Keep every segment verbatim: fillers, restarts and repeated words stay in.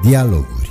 Dialoguri.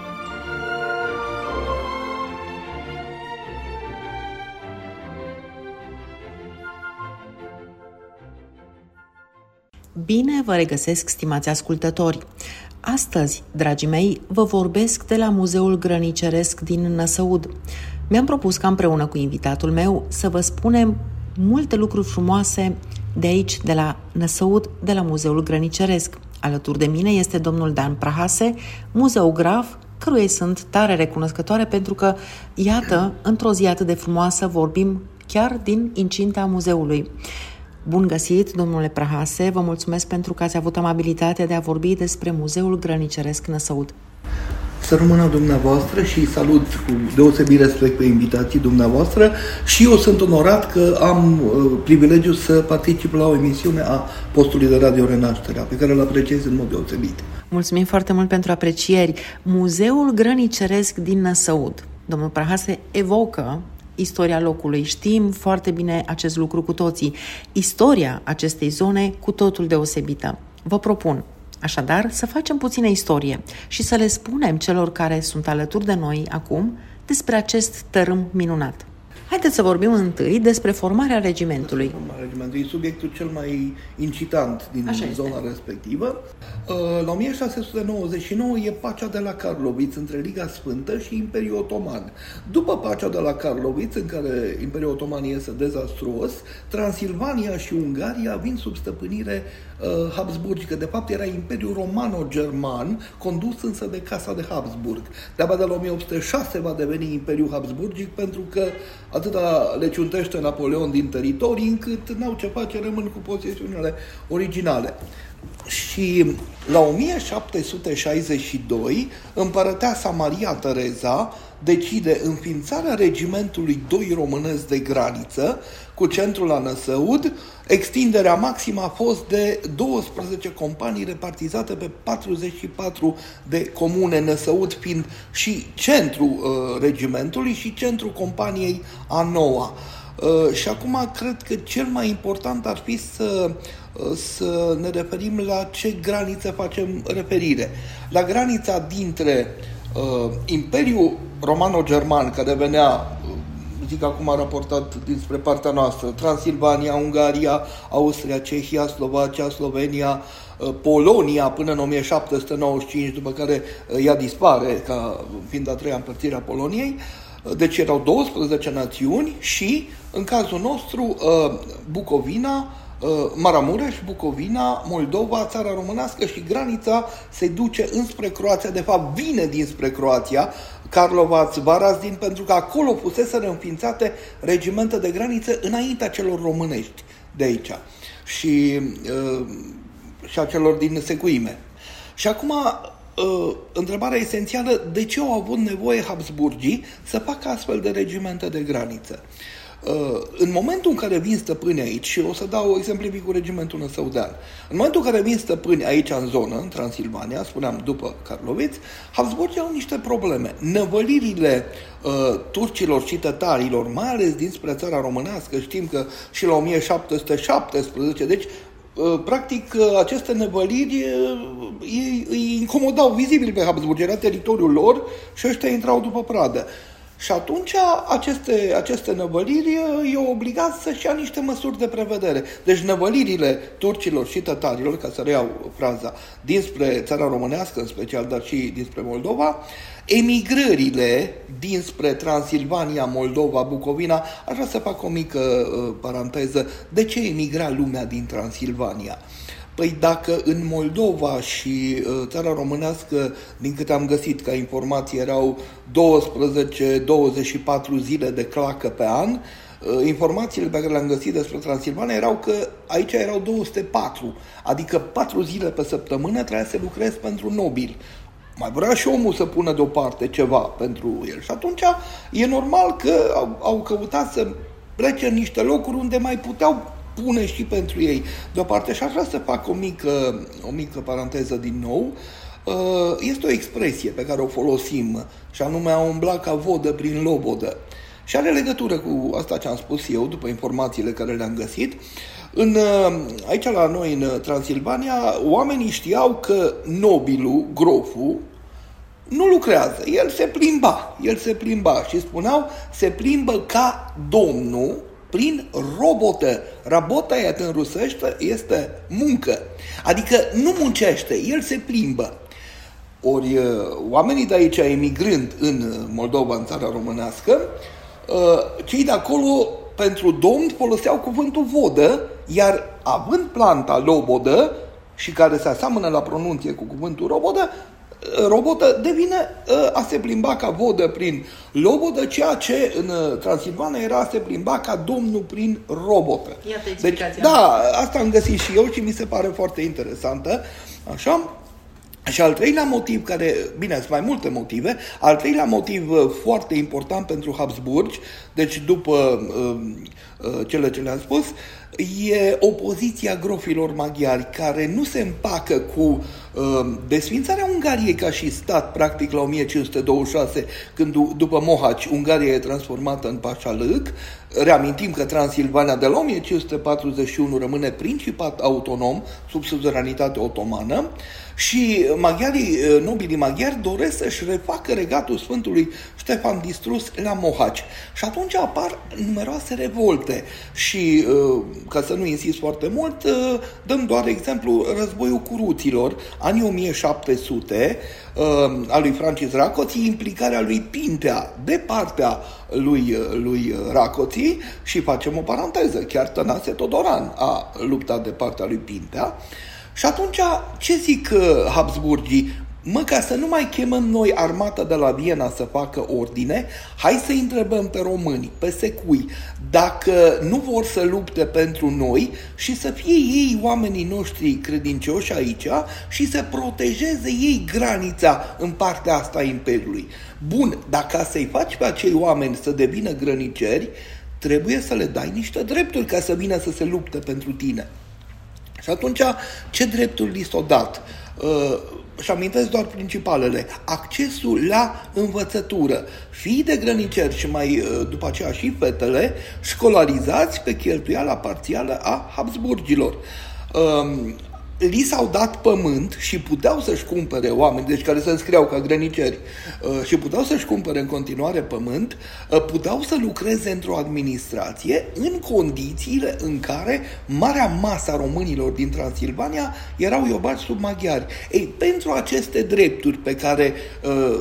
Bine vă regăsesc, stimați ascultători! Astăzi, dragii mei, vă vorbesc de la Muzeul Grăniceresc din Năsăud. Mi-am propus ca împreună cu invitatul meu să vă spunem multe lucruri frumoase de aici, de la Năsăud, de la Muzeul Grăniceresc. Alături de mine este domnul Dan Prahase, muzeograf, căruia sunt tare recunoscătoare pentru că, iată, într-o zi atât de frumoasă vorbim chiar din incinta muzeului. Bun găsit, domnule Prahase, vă mulțumesc pentru că ați avut amabilitatea de a vorbi despre Muzeul Grăniceresc Năsăud. Să rămână dumneavoastră și salut cu deosebit respect pe invitații dumneavoastră și eu sunt onorat că am uh, privilegiul să particip la o emisiune a postului de radio Renașterea, pe care îl apreciez în mod deosebit. Mulțumim foarte mult pentru aprecieri. Muzeul Grăniceresc din Năsăud, domnul Prahase, evocă istoria locului. Știm foarte bine acest lucru cu toții. Istoria acestei zone cu totul deosebită. Vă propun, așadar, să facem puțină istorie și să le spunem celor care sunt alături de noi acum despre acest tărâm minunat. Haideți să vorbim întâi despre formarea regimentului. Formarea regimentului e subiectul cel mai incitant din Așa zona este. respectivă. La o mie șase sute nouăzeci și nouă e pacea de la Karloviț între Liga Sfântă și Imperiul Otoman. După pacea de la Karloviț, în care Imperiul Otoman iese dezastruos, Transilvania și Ungaria vin sub stăpânire uh, habsburgică. De fapt, era Imperiul Romano-German, condus însă de Casa de Habsburg. De-abia de la o mie opt sute șase va deveni Imperiul Habsburgic, pentru că atâta le ciuntește Napoleon din teritorii, încât n-au ce face, rămân cu posesiunile originale. Și la o mie șapte sute șaizeci și doi, împărăteasa Maria Tereza decide înființarea regimentului doi românesc de graniță, cu centrul la Năsăud. Extinderea maximă a fost de douăsprezece companii repartizate pe patruzeci și patru de comune, Năsăud fiind și centrul uh, regimentului și centrul companiei a noua. Uh, și acum cred că cel mai important ar fi să, uh, să ne referim la ce graniță facem referire. La granița dintre uh, Imperiul Romano-German, care venea, zic acum raportat dinspre partea noastră, Transilvania, Ungaria, Austria, Cehia, Slovacia, Slovenia, Polonia, până în o mie șapte sute nouăzeci și cinci, după care ea dispare ca fiind a treia împărțire a Poloniei. Deci erau douăsprezece națiuni și, în cazul nostru, Bucovina, Maramureș, Bucovina, Moldova, țara românească, și granița se duce înspre Croația, de fapt vine dinspre Croația, Karlovac, Varazdin, pentru că acolo fuseseră înființate regimente de graniță înaintea celor românești de aici și, și a celor din Secuime. Și acum, întrebarea esențială: de ce au avut nevoie Habsburgii să facă astfel de regimente de graniță? În momentul în care vin stăpâni aici, și o să dau exemplific cu regimentul năsăudean, în momentul în care vin stăpâni aici în zonă, în Transilvania, spuneam după Karloviț, Habsburgii au niște probleme. Năvălirile uh, turcilor și tătarilor, mai ales dinspre țara românească, știm că și la o mie șapte sute șaptesprezece, deci practic, aceste năvăliri îi, îi incomodau vizibil pe Habsburgi, era teritoriul lor și ăștia intrau după pradă. Și atunci aceste, aceste năvăliri i-au obligat să-și ia niște măsuri de prevedere. Deci năvălirile turcilor și tătarilor, ca să reiau fraza, dinspre țara românească în special, dar și dinspre Moldova, emigrările dinspre Transilvania, Moldova, Bucovina. Aș vrea să fac o mică uh, paranteză. De ce emigra lumea din Transilvania? Păi dacă în Moldova și uh, țara românească, din câte am găsit ca informații, erau douăsprezece douăzeci și patru zile de clacă pe an, uh, informațiile pe care le-am găsit despre Transilvania erau că aici erau două sute patru, adică patru zile pe săptămână trebuia să lucrezi pentru nobili. Mai vrea și omul să pună deoparte ceva pentru el. Și atunci e normal că au, au căutat să plece în niște locuri unde mai puteau pune și pentru ei deoparte. Și aș vrea să fac o mică, o mică paranteză din nou. Este o expresie pe care o folosim, și anume a umbla ca vodă prin lobodă. Și are legătură cu asta ce am spus eu, după informațiile care le-am găsit. În, aici la noi, în Transilvania, oamenii știau că nobilul, groful, nu lucrează, el se plimba, el se plimba și spuneau, se plimbă ca Domnul prin robotă. Rabota, iată, în rusește, este muncă. Adică nu muncește, el se plimbă. Ori oamenii de aici, emigrând în Moldova, în țara românească, cei de acolo, pentru domn, foloseau cuvântul vodă, iar având planta lobodă, și care se aseamănă la pronunție cu cuvântul robodă, robotă devine a se plimba ca vodă prin lobodă, ceea ce în Transilvania era a se plimba ca domnul prin robotă. Iată explicația. Deci, da, asta am găsit și eu și mi se pare foarte interesantă. Așa. Și al treilea motiv, care, bine, sunt mai multe motive, al treilea motiv foarte important pentru Habsburgi, deci după uh, uh, cele ce le-am spus, e opoziția grofilor maghiari, care nu se împacă cu uh, desfințarea Ungariei ca și stat, practic, la o mie cinci sute douăzeci și șase, când după Mohaci, Ungaria e transformată în Pașalâc. Reamintim că Transilvania de la o mie cinci sute patruzeci și unu rămâne principat autonom, sub suzeranitate otomană, și maghiarii, nobilii maghiari doresc să-și refacă regatul Sfântului Ștefan distrus la Mohaci. Și atunci apar numeroase revolte și, ca să nu insist foarte mult, dăm doar exemplu războiul curuților, anii o mie șapte sute, a lui Francis Rákóczi, implicarea lui Pintea de partea lui, lui Rákóczi, și facem o paranteză, chiar Tănase Todoran a luptat de partea lui Pintea. Și atunci, ce zic Habsburgii? Mă, ca să nu mai chemăm noi armata de la Viena să facă ordine, hai să întrebăm pe români, pe secui, dacă nu vor să lupte pentru noi și să fie ei oamenii noștri credincioși aici și să protejeze ei granița în partea asta a Imperiului. Bun, dacă să-i faci pe acei oameni să devină grăniceri, trebuie să le dai niște drepturi ca să vină să se lupte pentru tine. Și atunci, ce drepturi li s-au dat? Uh, și amintesc doar principalele. Accesul la învățătură. Fiii de grăniceri și mai uh, după aceea și fetele, școlarizați pe cheltuiala parțială a Habsburgilor. Uh, li s-au dat pământ și puteau să-și cumpere oameni, deci care se înscriau ca grăniceri, uh, și puteau să-și cumpere în continuare pământ, uh, puteau să lucreze într-o administrație în condițiile în care marea masă a românilor din Transilvania erau iobați sub maghiari. Ei, pentru aceste drepturi pe care, uh,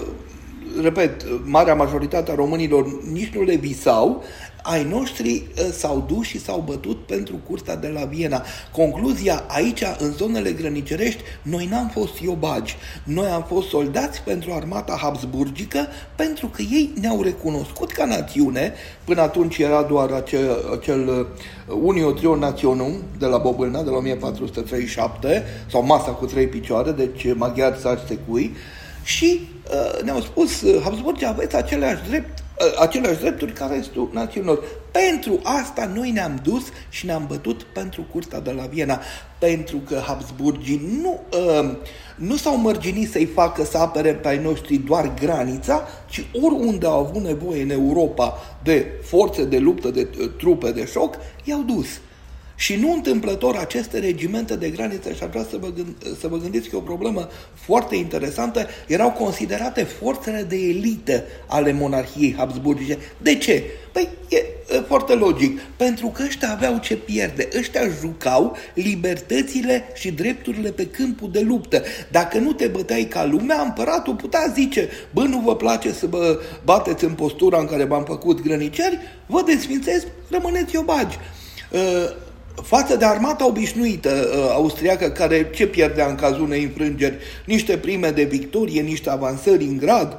repet, marea majoritate a românilor nici nu le visau, ai noștri s-au dus și s-au bătut pentru curtea de la Viena. Concluzia, aici, în zonele grănicerești, noi n-am fost iobagi. Noi am fost soldați pentru armata habsburgică, pentru că ei ne-au recunoscut ca națiune. Până atunci era doar acel, acel Unio Trio Nationum de la Bobâlna, de la o mie patru sute treizeci și șapte, sau masa cu trei picioare, deci maghiari, saci, secui, și uh, ne-au spus, Habsburgii, aveți aceleași drept aceleași drepturi ca restul națiunilor. Pentru asta noi ne-am dus și ne-am bătut pentru curtea de la Viena, pentru că Habsburgii nu, uh, nu s-au mărginit să-i facă să apere pe ai noștri doar granița, ci oriunde au avut nevoie în Europa de forțe de luptă, de trupe de șoc, i-au dus. Și nu întâmplător aceste regimente de graniță, și aș vrea să vă, gând- să vă gândiți că e o problemă foarte interesantă, erau considerate forțele de elită ale monarhiei habsburgice. De ce? Păi e, e foarte logic. Pentru că ăștia aveau ce pierde. Ăștia jucau libertățile și drepturile pe câmpul de luptă. Dacă nu te băteai ca lumea, împăratul putea zice: bă, nu vă place să vă bateți în postura în care v-am făcut grăniceri, vă desfințez, rămâneți iobagi. Uh, Față de armata obișnuită uh, austriacă, care ce pierdea în cazul unei înfrângeri? Niște prime de victorie, niște avansări în grad.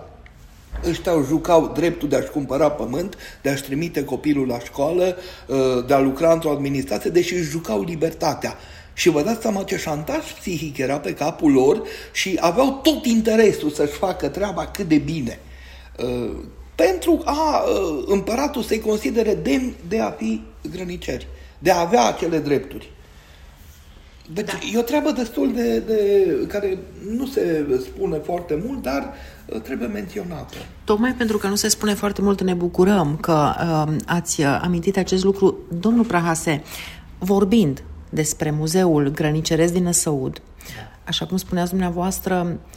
Ăștia jucau dreptul de a-și cumpăra pământ, de a-și trimite copilul la școală, uh, de a lucra într-o administrație, deși își jucau libertatea. Și vă dați seama ce șantaj psihic era pe capul lor și aveau tot interesul să-și facă treaba cât de bine. Uh, pentru a uh, împăratul să-i considere demn de a fi grăniceri, de a avea acele drepturi. Deci da. E o treabă destul de, de... care nu se spune foarte mult, dar trebuie menționată. Tocmai pentru că nu se spune foarte mult, ne bucurăm că uh, ați amintit acest lucru. Domnul Prahase, vorbind despre Muzeul Grăniceresc din Năsăud, așa cum spuneați dumneavoastră,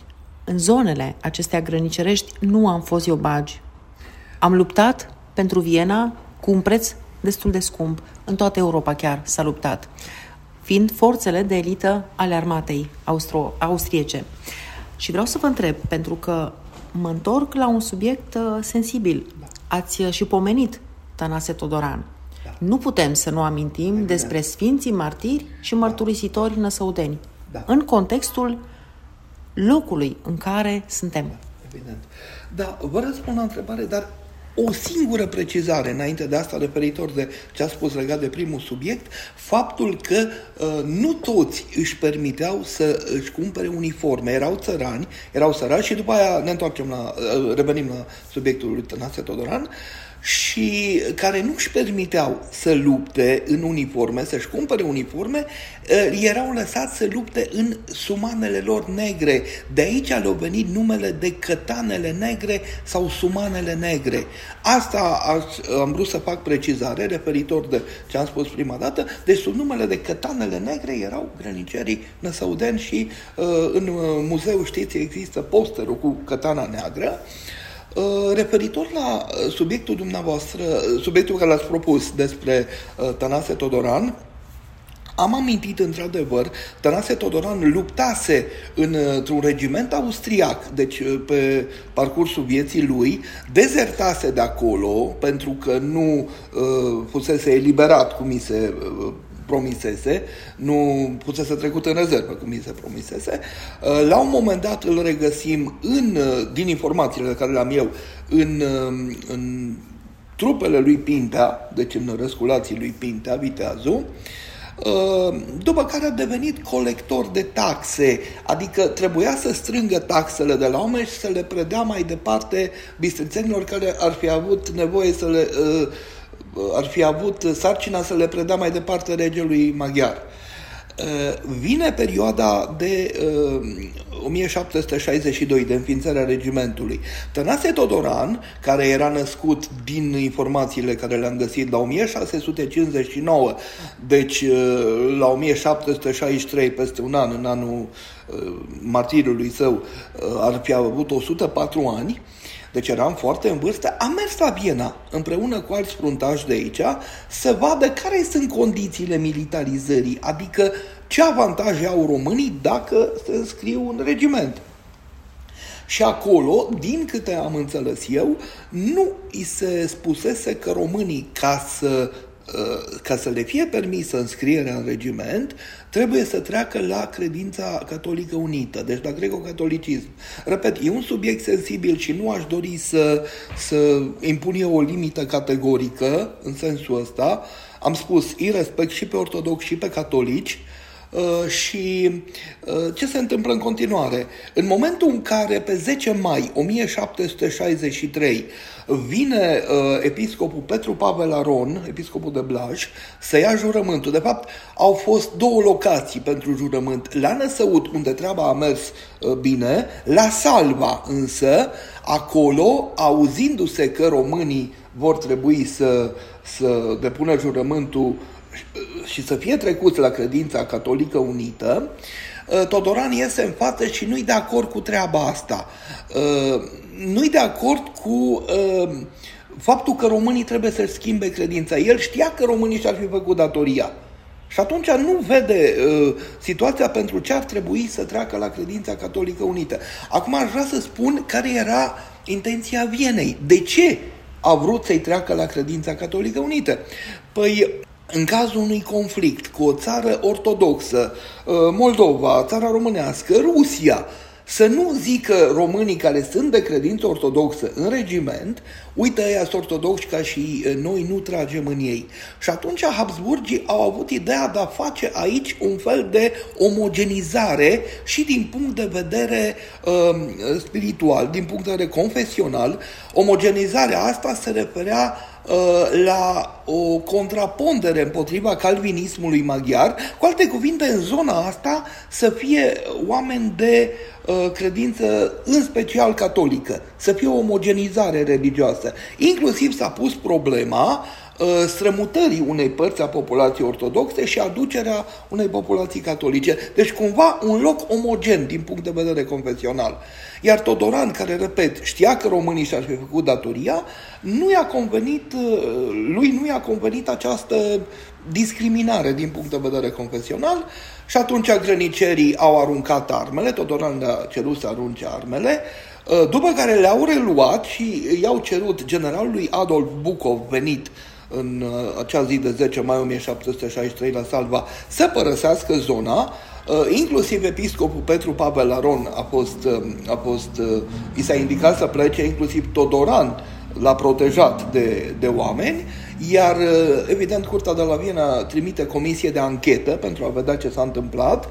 în zonele acestea grănicerești nu am fost iobagi. Am luptat pentru Viena cu un preț destul de scump. În toată Europa chiar s-a luptat, fiind forțele de elită ale armatei austro- austriece. Și vreau să vă întreb, pentru că mă întorc la un subiect uh, sensibil. Da. Ați uh, și pomenit Tănase Todoran. Da. Nu putem să nu amintim Evident. despre sfinții martiri și mărturisitori năsăudeni. Da. În contextul locului în care suntem. Da, evident. Da, vă răspund la întrebare, dar o singură precizare înainte de asta, referitor de ce a spus legat de primul subiect, faptul că uh, nu toți își permiteau să își cumpere uniforme, erau țărani, erau săraci și după aia ne întoarcem la, uh, revenim la subiectul lui Tănase Todoran, și care nu își permiteau să lupte în uniforme, să-și cumpere uniforme, erau lăsați să lupte în sumanele lor negre. De aici le-au venit numele de cătanele negre sau sumanele negre. Asta am vrut să fac precizare referitor de ce am spus prima dată. Deci sub numele de cătanele negre erau grănicerii năsăudeni și în muzeu, știți, există posterul cu cătana neagră. Referitor la subiectul dumneavoastră, subiectul care l-ați propus despre Tănase Todoran, am amintit într-adevăr, Tănase Todoran luptase într-un regiment austriac, deci pe parcursul vieții lui, dezertase de acolo pentru că nu uh, fusese eliberat, cum mi se uh, promisese, nu fusese trecut în rezervă, cum mi se promisese. La un moment dat îl regăsim în, din informațiile care le-am eu, în, în trupele lui Pintea, deci în răsculații lui Pintea, viteazul, după care a devenit colector de taxe, adică trebuia să strângă taxele de la oameni și să le predea mai departe bistrițenilor care ar fi avut nevoie să le ar fi avut sarcina să le predea mai departe regelui maghiar. Vine perioada de o mie șapte sute șaizeci și doi, de înființarea regimentului. Tănase Todoran, care era născut din informațiile care le-am găsit la o mie șase sute cincizeci și nouă, deci la o mie șapte sute șaizeci și trei, peste un an, în anul martirului său, ar fi avut o sută patru ani, deci eram foarte în vârstă, am mers la Viena împreună cu alți fruntași de aici să vadă care sunt condițiile militarizării, adică ce avantaje au românii dacă se înscriu în regiment. Și acolo, din câte am înțeles eu, nu îi se spusese că românii, ca să ca să le fie permisă înscrierea în regiment, trebuie să treacă la credința catolică unită, deci la greco-catolicism. Repet, e un subiect sensibil și nu aș dori să, să impun eu o limită categorică în sensul ăsta. Am spus, îi respect și pe ortodoxi și pe catolici. Uh, și uh, ce se întâmplă în continuare? În momentul în care pe zece mai o mie șapte sute șaizeci și trei vine uh, episcopul Petru Pavel Aron, episcopul de Blaj, să ia jurământul. De fapt, au fost două locații pentru jurământ. La Năsăud, unde treaba a mers uh, bine, la Salva însă, acolo, auzindu-se că românii vor trebui să, să depună jurământul și să fie trecuți la credința catolică unită, Todoran iese în față și nu-i de acord cu treaba asta. Nu-i de acord cu faptul că românii trebuie să-și schimbe credința. El știa că românii și-ar fi făcut datoria. Și atunci nu vede uh, situația pentru ce ar trebui să treacă la credința catolică unită. Acum aș vrea să spun care era intenția Vienei. De ce a vrut să-i treacă la credința catolică unită? Păi, în cazul unui conflict cu o țară ortodoxă, Moldova, țara românească, Rusia, să nu zică românii care sunt de credință ortodoxă în regiment, uite, ăia sunt ortodoxi ca și noi, nu tragem în ei. Și atunci Habsburgii au avut ideea de a face aici un fel de omogenizare și din punct de vedere uh, spiritual, din punct de vedere confesional. Omogenizarea asta se referea la o contrapondere împotriva calvinismului maghiar, cu alte cuvinte, în zona asta să fie oameni de uh, credință, în special catolică, să fie o omogenizare religioasă. Inclusiv s-a pus problema strămutării unei părți a populației ortodoxe și aducerea unei populații catolice. Deci cumva un loc omogen din punct de vedere confesional. Iar Todoran, care, repet, știa că românii și-ar fi făcut datoria, nu i-a convenit, lui nu i-a convenit această discriminare din punct de vedere confesional și atunci grănicerii au aruncat armele, Todoran le-a cerut să arunce armele, după care le-au reluat și i-au cerut generalului Adolf Bucov, venit în acea zi de zece mai o mie șapte sute șaizeci și trei la Salva, să părăsească zona. Inclusiv episcopul Petru Pavel Aron a fost, a fost, i s-a indicat să plece, inclusiv Todoran l-a protejat de, de oameni, iar evident Curtea de la Viena trimite comisie de anchetă pentru a vedea ce s-a întâmplat,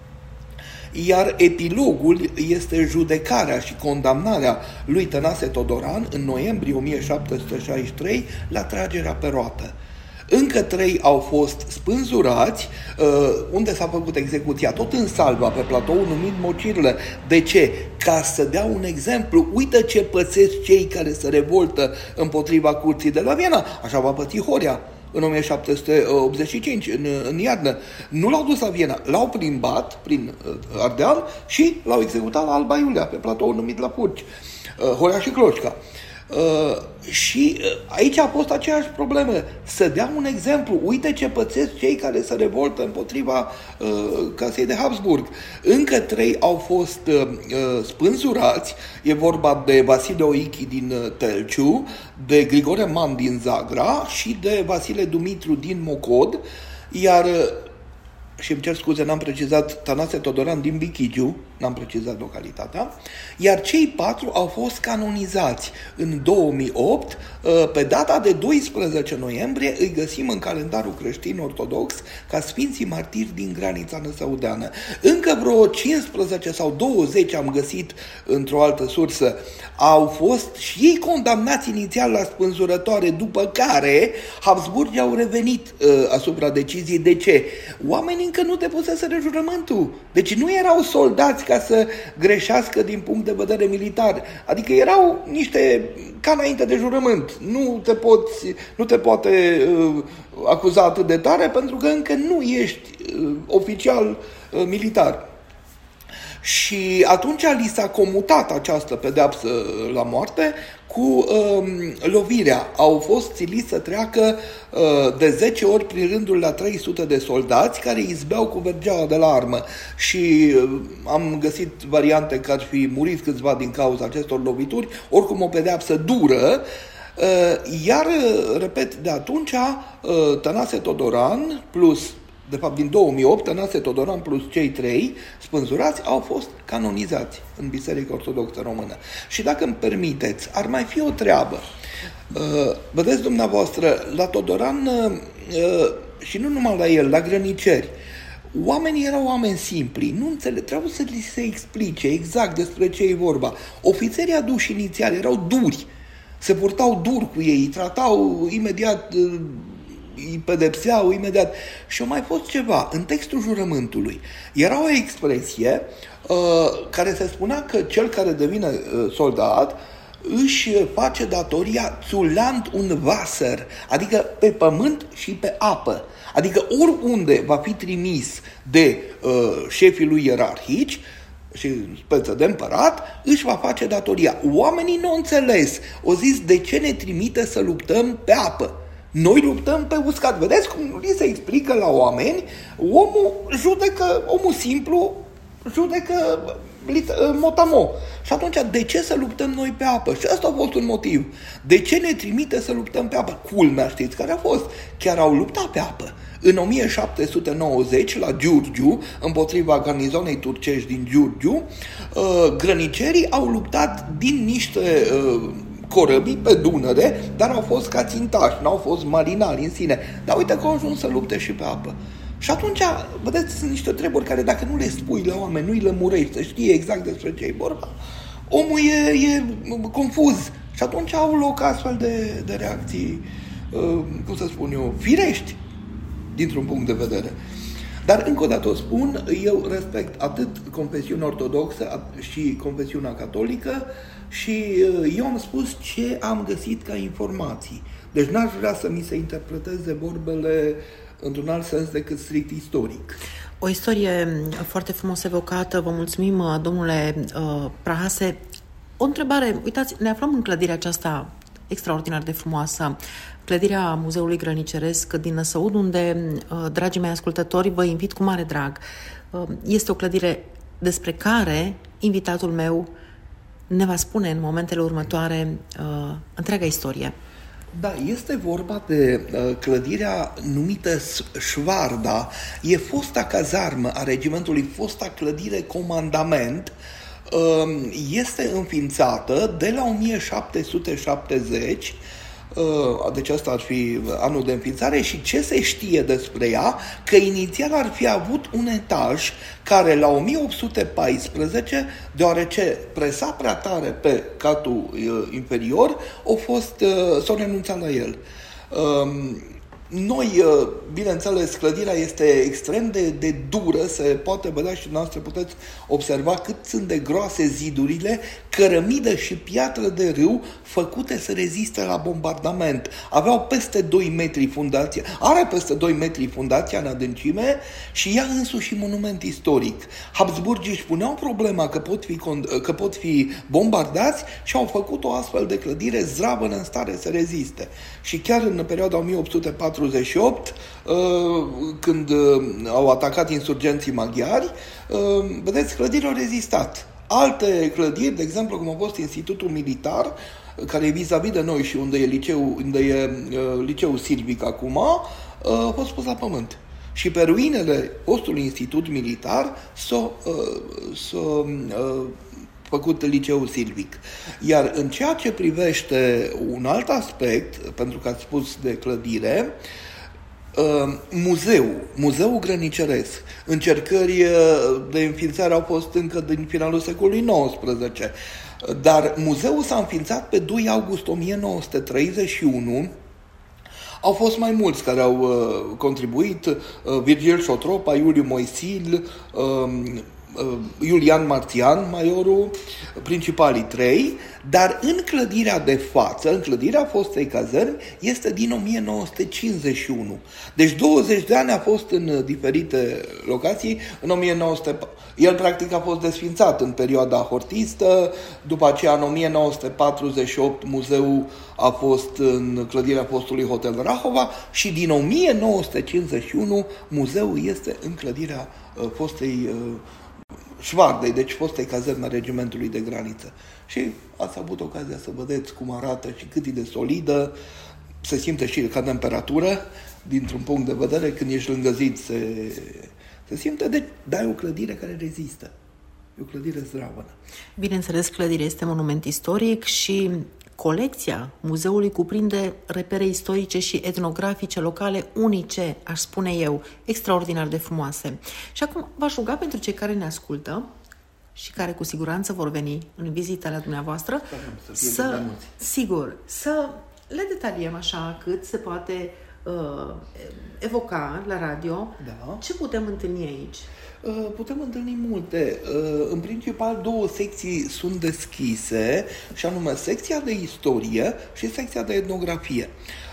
iar epilogul este judecarea și condamnarea lui Tănase Todoran în noiembrie o mie șapte sute șaizeci și trei la tragerea pe roată. Încă trei au fost spânzurați, unde s-a făcut execuția, tot în Salva, pe platoul numit Mocirle. De ce? Ca să dea un exemplu. Uită ce pățesc cei care se revoltă împotriva Curții de la Viena. Așa va păți Horia în o mie șapte sute optzeci și cinci, în, în iarnă. Nu l-au dus la Viena, l-au plimbat prin Ardeal și l-au executat la Alba Iulia, pe platoul numit la Purci, Horia și Cloșca. Uh, și uh, aici a fost aceeași problemă, să dea un exemplu. Uite ce pățesc cei care se revoltă împotriva uh, casei de Habsburg. Încă trei au fost uh, uh, spânzurați, e vorba de Vasile Oichi din uh, Telciu, de Grigore Man din Zagra și de Vasile Dumitru din Mocod, iar uh, și îmi cer scuze, n-am precizat, Tănase Todoran din Bichigiu, n-am precizat localitatea, iar cei patru au fost canonizați în două mii opt, pe data de doisprezece noiembrie îi găsim în calendarul creștin ortodox ca Sfinții Martiri din granița năsăudeană. Încă vreo cincisprezece sau douăzeci am găsit într-o altă sursă, au fost și ei condamnați inițial la spânzurătoare, după care Habsburgii au revenit uh, asupra deciziei. De ce? Oamenii încă nu depuseseră jurământul. Deci nu erau soldați ca să greșească din punct de vedere militar. Adică erau niște ca înainte de jurământ. Nu te, poți, nu te poate uh, acuza atât de tare pentru că încă nu ești uh, oficial uh, militar. Și atunci li s-a comutat această pedeapsă la moarte cu um, lovirea. Au fost siliți să treacă uh, de zece ori prin rândul la trei sute de soldați care izbeau cu vergeaua de la armă. Și uh, am găsit variante că ar fi murit câțiva din cauza acestor lovituri, oricum o pedeapsă dură. Uh, iar, repet, de atunci uh, Tănase Todoran plus de fapt din două mii opt, Tănase Todoran plus cei trei spânzurați au fost canonizați în Biserica Ortodoxă Română. Și dacă îmi permiteți, ar mai fi o treabă. Vedeți dumneavoastră, la Todoran și nu numai la el, la grăniceri, oamenii erau oameni simpli, nu înțeleg, trebuie să li se explice exact despre ce e vorba. Ofițerii aduși inițial erau duri, se purtau dur cu ei, îi tratau imediat, îi pedepseau imediat. Și a mai fost ceva, în textul jurământului era o expresie uh, care se spunea că cel care devine uh, soldat își face datoria zuland un Wasser, adică pe pământ și pe apă. Adică oriunde va fi trimis de uh, șefii lui ierarhici și speță de împărat, își va face datoria. Oamenii nu au înțeles. Au zis, de ce ne trimite să luptăm pe apă? Noi luptăm pe uscat. Vedeți cum li se explică la oameni? Omul judecă, omul simplu judecă motamo. Și atunci, de ce să luptăm noi pe apă? Și ăsta a fost un motiv. De ce ne trimite să luptăm pe apă? Culmea, știți care a fost? Chiar au luptat pe apă. În o mie șapte sute nouăzeci, la Giurgiu, împotriva garnizonei turcești din Giurgiu, grănicerii au luptat din niște corăbii pe Dunăre, dar au fost ca țintași, n-au fost marinari în sine. Dar uite că au ajuns să lupte și pe apă. Și atunci, vedeți, sunt niște treburi care dacă nu le spui la oameni, nu îi lămurești, să știe exact despre ce e vorba, omul e, e confuz. Și atunci au loc astfel de, de reacții, uh, cum să spun eu, firești, dintr-un punct de vedere. Dar, încă o dată o spun, eu respect atât confesiunea ortodoxă și confesiunea catolică și eu am spus ce am găsit ca informații. Deci n-aș vrea să mi se interpreteze vorbele într-un alt sens decât strict istoric. O istorie foarte frumos evocată. Vă mulțumim, domnule Prahase. O întrebare. Uitați, ne aflăm în clădirea aceasta extraordinar de frumoasă, clădirea Muzeului Grăniceresc din Năsăud, unde, dragii mei ascultători, vă invit cu mare drag. Este o clădire despre care invitatul meu ne va spune în momentele următoare uh, întreaga istorie. Da, este vorba de uh, clădirea numită Șvarda. E fosta cazarmă a regimentului, fosta clădire comandament. Uh, este înființată de la o mie șapte sute șaptezeci, uh, deci asta ar fi anul de înființare, și ce se știe despre ea? Că inițial ar fi avut un etaj care la o mie opt sute paisprezece, deoarece presa prea tare pe catul uh, inferior, a fost, uh, s-a renunțat la el. Uh, Noi, uh, bineînțeles, clădirea este extrem de, de dură, se poate vedea și dumneavoastră puteți observa cât sunt de groase zidurile, cărămidă și piatră de râu făcute să reziste la bombardament. Aveau peste doi metri fundația, are peste doi metri fundația în adâncime și ea însuși monument istoric. Habsburgii își puneau problema că pot fi, că pot fi bombardați și au făcut o astfel de clădire zdravănă în stare să reziste. Și chiar în perioada o mie opt sute patruzeci și opt, când au atacat insurgenții maghiari, vedeți, clădirile au rezistat. Alte clădiri, de exemplu, cum a fost Institutul Militar, care e vis-a-vis de noi și unde e liceul, unde e liceul silvic acum, a fost pus la pământ. Și pe ruinele fostului Institut Militar s-a, s-a făcut liceul silvic. Iar în ceea ce privește un alt aspect, pentru că ați spus de clădire, Muzeu, Muzeul Grăniceresc, încercări de înființare au fost încă din finalul secolului nouăsprezece, dar muzeul s-a înființat pe doi august o mie nouă sute treizeci și unu. Au fost mai mulți care au uh, contribuit, uh, Virgil Șotropa, Iuliu Moisil, uh, Iulian Marțian, maiorul, principalii trei, dar în clădirea de față, în clădirea fostei cazărmi, este din o mie nouă sute cincizeci și unu. Deci douăzeci de ani a fost în diferite locații. În o mie nouă sute... El practic a fost desfințat în perioada hortistă, după aceea în o mie nouă sute patruzeci și opt muzeul a fost în clădirea fostului Hotel Rahova și din o mie nouă sute cincizeci și unu muzeul este în clădirea uh, fostei uh, Șvardei, deci fostei cazărmi a regimentului de graniță. Și ați avut ocazia să vedeți cum arată și cât e de solidă, se simte și ca temperatură, dintr-un punct de vedere, când ești lângă zid, se, se simte, deci, dar e o clădire care rezistă. E o clădire zdravănă. Bineînțeles, clădirea este monument istoric și colecția muzeului cuprinde repere istorice și etnografice locale unice, aș spune eu, extraordinar de frumoase. Și acum v-aș ruga pentru cei care ne ascultă și care cu siguranță vor veni în vizită la dumneavoastră, să, să sigur, să le detaliem așa cât se poate uh, evoca la radio. Da. Ce putem întâlni aici? Putem întâlni multe. În principal, două secții sunt deschise, și anume secția de istorie și secția de etnografie.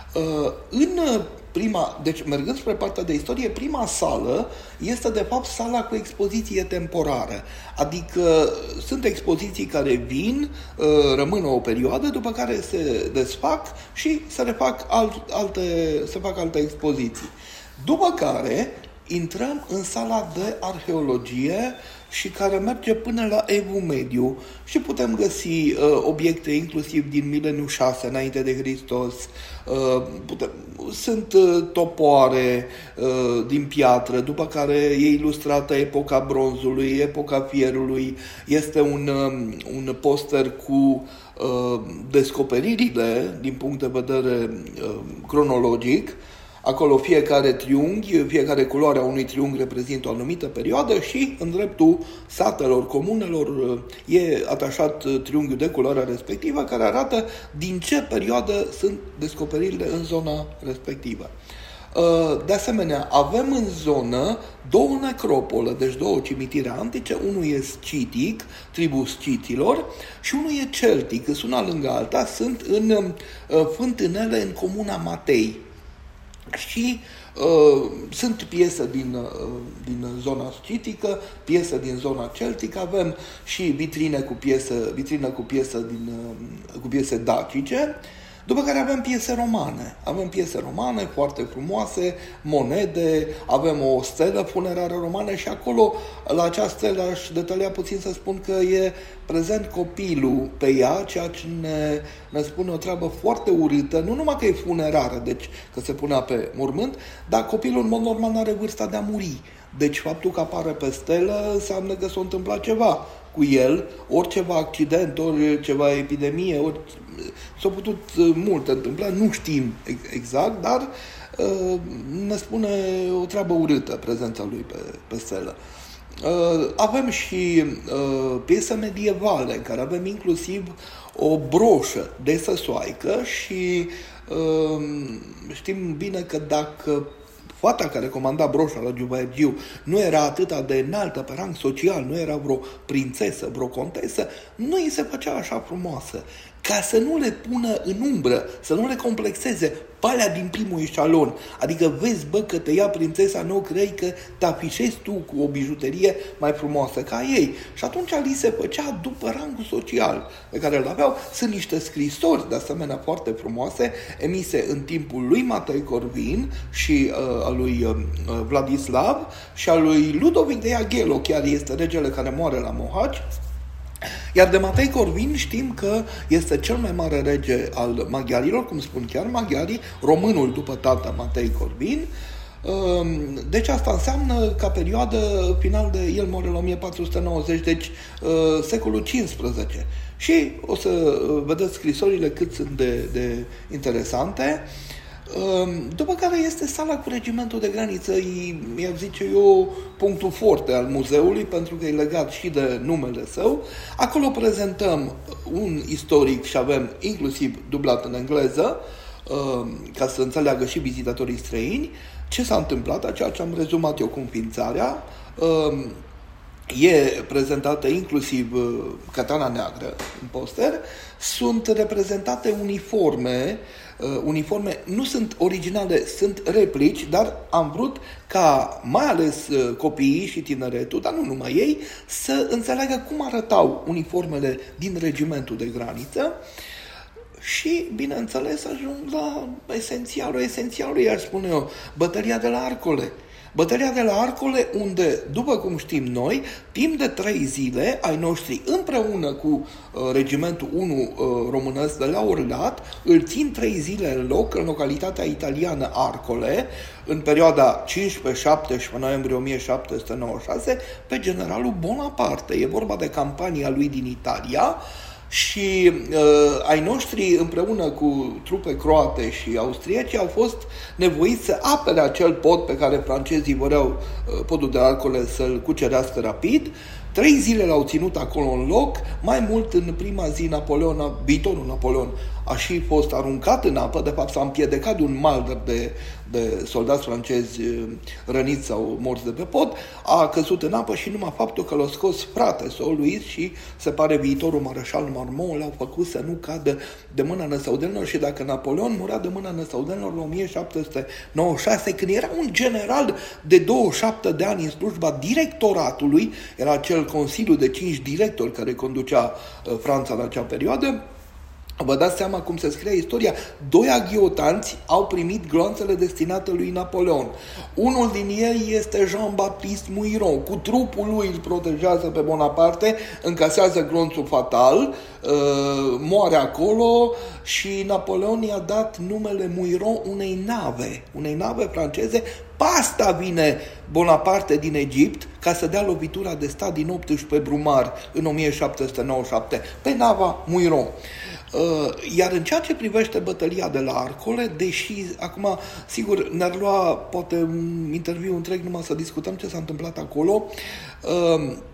În prima, deci mergând spre partea de istorie, prima sală este de fapt sala cu expoziție temporară. Adică sunt expoziții care vin, rămân o perioadă, după care se desfac și se refac alt, alte, se fac alte expoziții. După care intrăm în sala de arheologie și care merge până la Evul Mediu și putem găsi uh, obiecte inclusiv din mileniul șase înainte de Hristos. Uh, putem, sunt uh, topoare uh, din piatră, după care e ilustrată epoca bronzului, epoca fierului. Este un, um, un poster cu uh, descoperirile din punct de vedere uh, cronologic. Acolo fiecare triunghi, fiecare culoare a unui triunghi reprezintă o anumită perioadă și în dreptul satelor, comunelor, e atașat triunghiul de culoarea respectivă care arată din ce perioadă sunt descoperirile în zona respectivă. De asemenea, avem în zonă două necropole, deci două cimitire antice, unul e scitic, tribul scitilor, și unul e celtic, sunt una lângă alta, sunt în fântânele în comuna Matei. Și uh, sunt piese din, uh, din zona scitică, piese din zona celtică, avem și vitrine cu piese, vitrine cu piese, din, uh, cu piese dacice, după care avem piese romane. Avem piese romane foarte frumoase, monede, avem o stelă funerară romană și acolo, la această stelă, aș detalia puțin să spun că e prezent copilul pe ea, ceea ce ne, ne spune o treabă foarte urâtă, nu numai că e funerară, deci că se punea pe mormânt, dar copilul în mod normal nu are vârsta de a muri. Deci faptul că apare pe stelă înseamnă că s-a întâmplat ceva cu el, ori ceva accident, ori ceva epidemie, ori s-au putut multe întâmpla, nu știm exact, dar uh, ne spune o treabă urâtă prezența lui pe, pe stelă. Uh, avem și uh, piese medievale, în care avem inclusiv o broșă de săsoaică și uh, știm bine că dacă fata care comanda broșa la Giuvaergiu nu era atât de înaltă pe rang social, nu era vreo prințesă, vreo contesă, nu îi se făcea așa frumoasă, ca să nu le pună în umbră, să nu le complexeze pe alea din primul eșalon. Adică vezi, bă, că te ia prințesa, nu crezi că te afișezi tu cu o bijuterie mai frumoasă ca ei. Și atunci li se făcea după rangul social pe care îl aveau. Sunt niște scrisori, de asemenea, foarte frumoase, emise în timpul lui Matei Corvin și uh, al lui uh, Vladislav și al lui Ludovic de Jaghello, chiar este regele care moare la Mohaci. Iar de Matei Corvin știm că este cel mai mare rege al maghiarilor, cum spun chiar maghiarii, românul după tata Matei Corvin. Deci asta înseamnă ca perioadă final de, el moare la o mie patru sute nouăzeci, deci secolul cincisprezece. Și o să vedeți scrisorile cât sunt de, de interesante. După care este sala cu regimentul de graniță, i-ar zice eu, punctul forte al muzeului, pentru că e legat și de numele său. Acolo prezentăm un istoric și avem inclusiv dublat în engleză, ca să înțeleagă și vizitatorii străini ce s-a întâmplat, ceea ce am rezumat eu cu înființarea. E prezentată inclusiv Catana Neagră în poster, sunt reprezentate uniforme, uh, uniforme nu sunt originale, sunt replici, dar am vrut ca mai ales uh, copiii și tineretul, dar nu numai ei, să înțeleagă cum arătau uniformele din regimentul de graniță. Și, bineînțeles, ajung la esențialul esențialului, aș spune eu, bătălia de la Arcole. Bătălia de la Arcole, unde, după cum știm noi, timp de trei zile, ai noștri, împreună cu uh, regimentul unu uh, românesc de la Orlat, îl țin trei zile în loc, în localitatea italiană Arcole, în perioada cincisprezece-șaptesprezece noiembrie o mie șapte sute nouăzeci și șase, pe generalul Bonaparte. E vorba de campania lui din Italia, și uh, ai noștri, împreună cu trupe croate și austrieci, au fost nevoiți să apere acel pod pe care francezii voreau, uh, podul de Arcole, să-l cucerească rapid. Trei zile l-au ținut acolo în loc, mai mult în prima zi Napoleon, viitorul Napoleon, a și fost aruncat în apă, de fapt s-a împiedicat un mal de, de soldați francezi răniți sau morți de pe pod, a căzut în apă și numai faptul că l-a scos frate său, Luis, și se pare viitorul mareșal Marmont, l-au făcut să nu cadă de mâna năsăudenilor, și dacă Napoleon murea de mâna năsăudenilor la o mie șapte sute nouăzeci și șase, când era un general de douăzeci și șapte de ani în slujba directoratului, era acel consiliu de cinci directori care conducea uh, Franța la acea perioadă, vă dați seama cum se scrie istoria. Doi aghiotanți au primit gloanțele destinate lui Napoleon. Unul din ei este Jean-Baptiste Muiron. Cu trupul lui îl protejează pe Bonaparte, încasează glonțul fatal, moare acolo și Napoleon i-a dat numele Muiron unei nave, unei nave franceze. Pe asta vine Bonaparte din Egipt ca să dea lovitura de stat din optsprezece Brumaire în o mie șapte sute nouăzeci și șapte pe nava Muiron. Iar în ceea ce privește bătălia de la Arcole, deși acum, sigur, ne-ar lua poate un interviu întreg numai să discutăm ce s-a întâmplat acolo,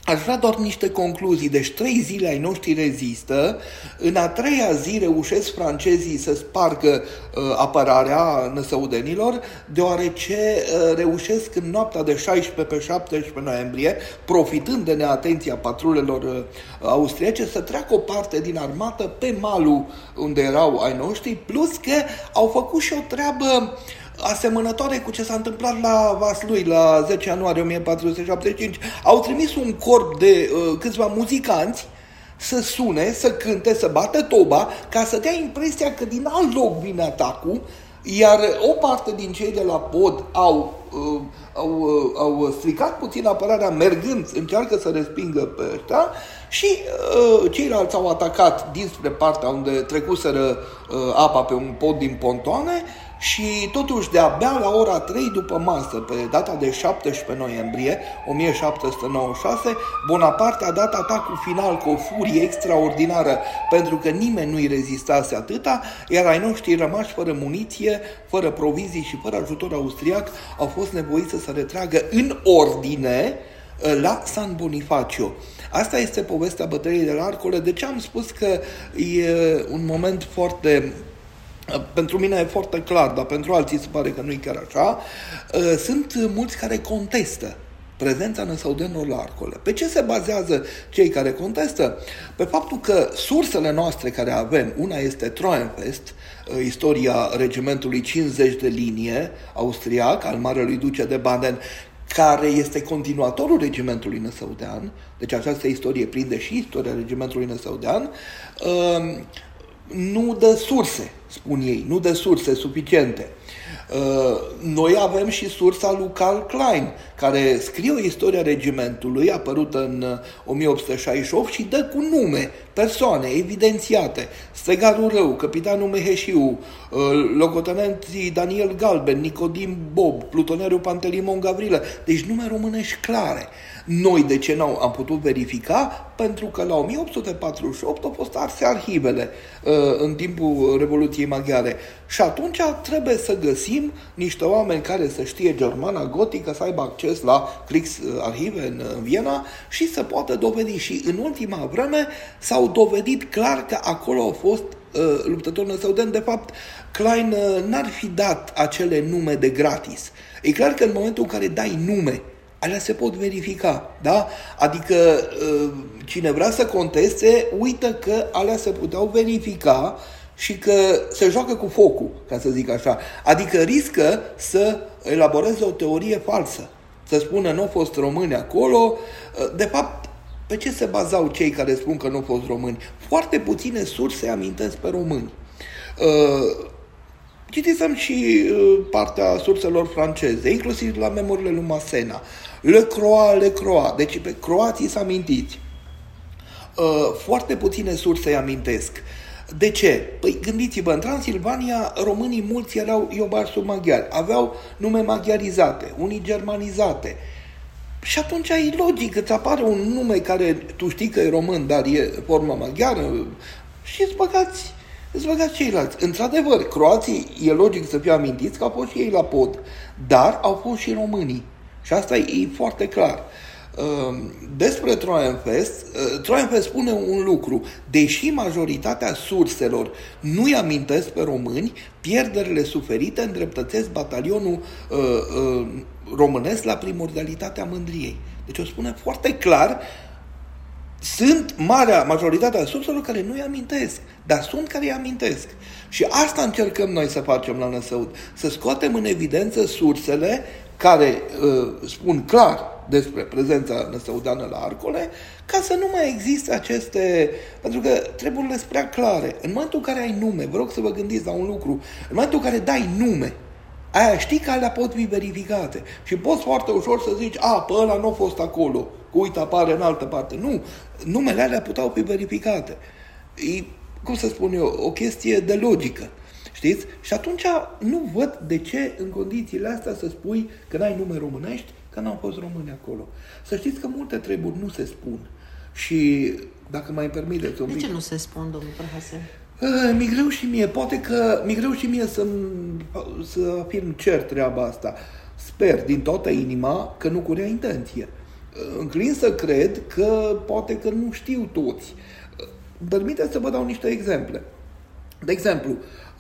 Aș vrea doar niște concluzii. Deci trei zile ai noștri rezistă, în a treia zi reușesc francezii să spargă uh, apărarea năsăudenilor, deoarece uh, reușesc în noaptea de șaisprezece pe șaptesprezece noiembrie, profitând de neatenția patrulelor uh, austriece, să treacă o parte din armată pe malul unde erau ai noștri, plus că au făcut și o treabă asemănătoare cu ce s-a întâmplat la Vaslui la zece ianuarie o mie patru sute șaptezeci și cinci. Au trimis un corp de uh, câțiva muzicanți să sune, să cânte, să bată toba, ca să dea impresia că din alt loc vine atacul, iar o parte din cei de la pod au, uh, au, uh, au stricat puțin apărarea mergând, încearcă să respingă pe ăștia și uh, ceilalți au atacat dinspre partea unde trecuseră uh, apa pe un pod din pontoane. Și totuși de-abia la ora trei după masă, pe data de șaptesprezece noiembrie o mie șapte sute nouăzeci și șase, Bonaparte a dat atacul final cu o furie extraordinară, pentru că nimeni nu-i rezistase atâta, iar ai noștri rămași fără muniție, fără provizii și fără ajutor austriac au fost nevoiți să se retragă în ordine la San Bonifacio. Asta este povestea bătăliei de la Arcole. De ce am spus că e un moment foarte... Pentru mine e foarte clar, dar pentru alții se pare că nu e chiar așa. Sunt mulți care contestă prezența năsăudenilor la Arcole. Pe ce se bazează cei care contestă? Pe faptul că sursele noastre care avem, una este Treuenfest, istoria regimentului cincizeci de linie austriac al Marelui Duce de Baden, care este continuatorul regimentului năsăudean, deci această istorie prinde și istoria regimentului năsăudean, nu dă surse, spun ei, nu dă surse suficiente. Noi avem și sursa lui Carl Klein, care scrie o istorie a regimentului, apărută în o mie opt sute șaizeci și opt și dă cu nume, persoane evidențiate: Stegarul Rău, capitanul Meheșiu, locotenenții Daniel Galben, Nicodim Bob, plutonierul Pantelimon Gavrilă, deci nume românești clare. Noi de ce nu am putut verifica? Pentru că la o mie opt sute patruzeci și opt au fost arse arhivele uh, în timpul Revoluției Maghiare. Și atunci trebuie să găsim niște oameni care să știe germana gotică, să aibă acces la Kriegsarchive în, în Viena și să poată dovedi. Și în ultima vreme s-au dovedit clar că acolo au fost uh, luptători năsăudeni. De fapt, Klein uh, n-ar fi dat acele nume de gratis. E clar că în momentul în care dai nume, alea se pot verifica, da? Adică cine vrea să conteste, uită că alea se puteau verifica și că se joacă cu focul, ca să zic așa. Adică riscă să elaboreze o teorie falsă, să spună nu au fost români acolo. De fapt, pe ce se bazau cei care spun că nu au fost români? Foarte puține surse amintesc pe români. Citisem și partea surselor franceze, inclusiv la memoriile lui Masena. Le Croix, Le Croix, deci pe croații să amintiți. Foarte puține surse îi amintesc. De ce? Păi gândiți-vă, în Transilvania românii mulți erau iobarși maghiari, aveau nume maghiarizate, unii germanizate. Și atunci e logic, îți apare un nume care tu știi că e român, dar e formă maghiară și îți băgați Îți băgați ceilalți. Într-adevăr, croații e logic să fie amintiți că au fost și ei la pod, dar au fost și românii. Și asta e foarte clar. Despre Treuenfest, Treuenfest spune un lucru: deși majoritatea surselor nu-i amintesc pe români, pierderile suferite îndreptățesc batalionul uh, uh, românesc la primordialitatea mândriei. Deci o spune foarte clar. Sunt marea majoritatea surselor care nu-i amintesc, dar sunt care îi amintesc. Și asta încercăm noi să facem la Năsăud, să scoatem în evidență sursele care uh, spun clar despre prezența năsăudeană la Arcole, ca să nu mai existe aceste... Pentru că treburile sunt prea clare. În momentul în care ai nume, vă rog să vă gândiți la un lucru, în momentul în care dai nume, aia știi că alea pot fi verificate. Și poți foarte ușor să zici: a, pe ăla nu a fost acolo, că uite, apare în altă parte. Nu, numele alea puteau fi verificate. E, cum să spun eu, o chestie de logică. Știți? Și atunci nu văd de ce în condițiile astea să spui că n-ai nume românești, că n-au fost români acolo. Să știți că multe treburi nu se spun. Și dacă mai permiteți un pic... De ce nu se spun, domnul Prăhase? Mi-e greu și mie, poate că mi-e greu și mie să, să afirm cer treaba asta. Sper din toată inima că nu cu rea intenție. înclin să cred că poate că nu știu toți. Permiteți să vă dau niște exemple. De exemplu,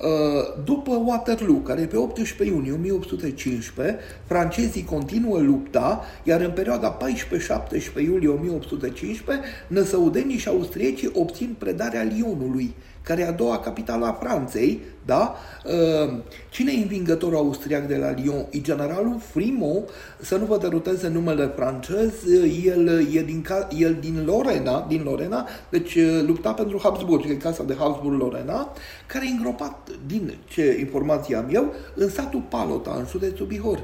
după Waterloo, care e pe optsprezece iunie o mie opt sute cincisprezece, francezii continuă lupta, iar în perioada paisprezece șaptesprezece iulie o mie opt sute cincisprezece, năsăudenii și austriecii obțin predarea Lyonului, care e a doua capitală a Franței, da? Cine e învingătorul austriac de la Lyon? E generalul Frimont, să nu vă deruteze numele francez, el e din, el din Lorena, din Lorena, deci lupta pentru Habsburg, e casa de Habsburg-Lorena, care e îngropat, din ce informații am eu, în satul Palota, în județul Bihor.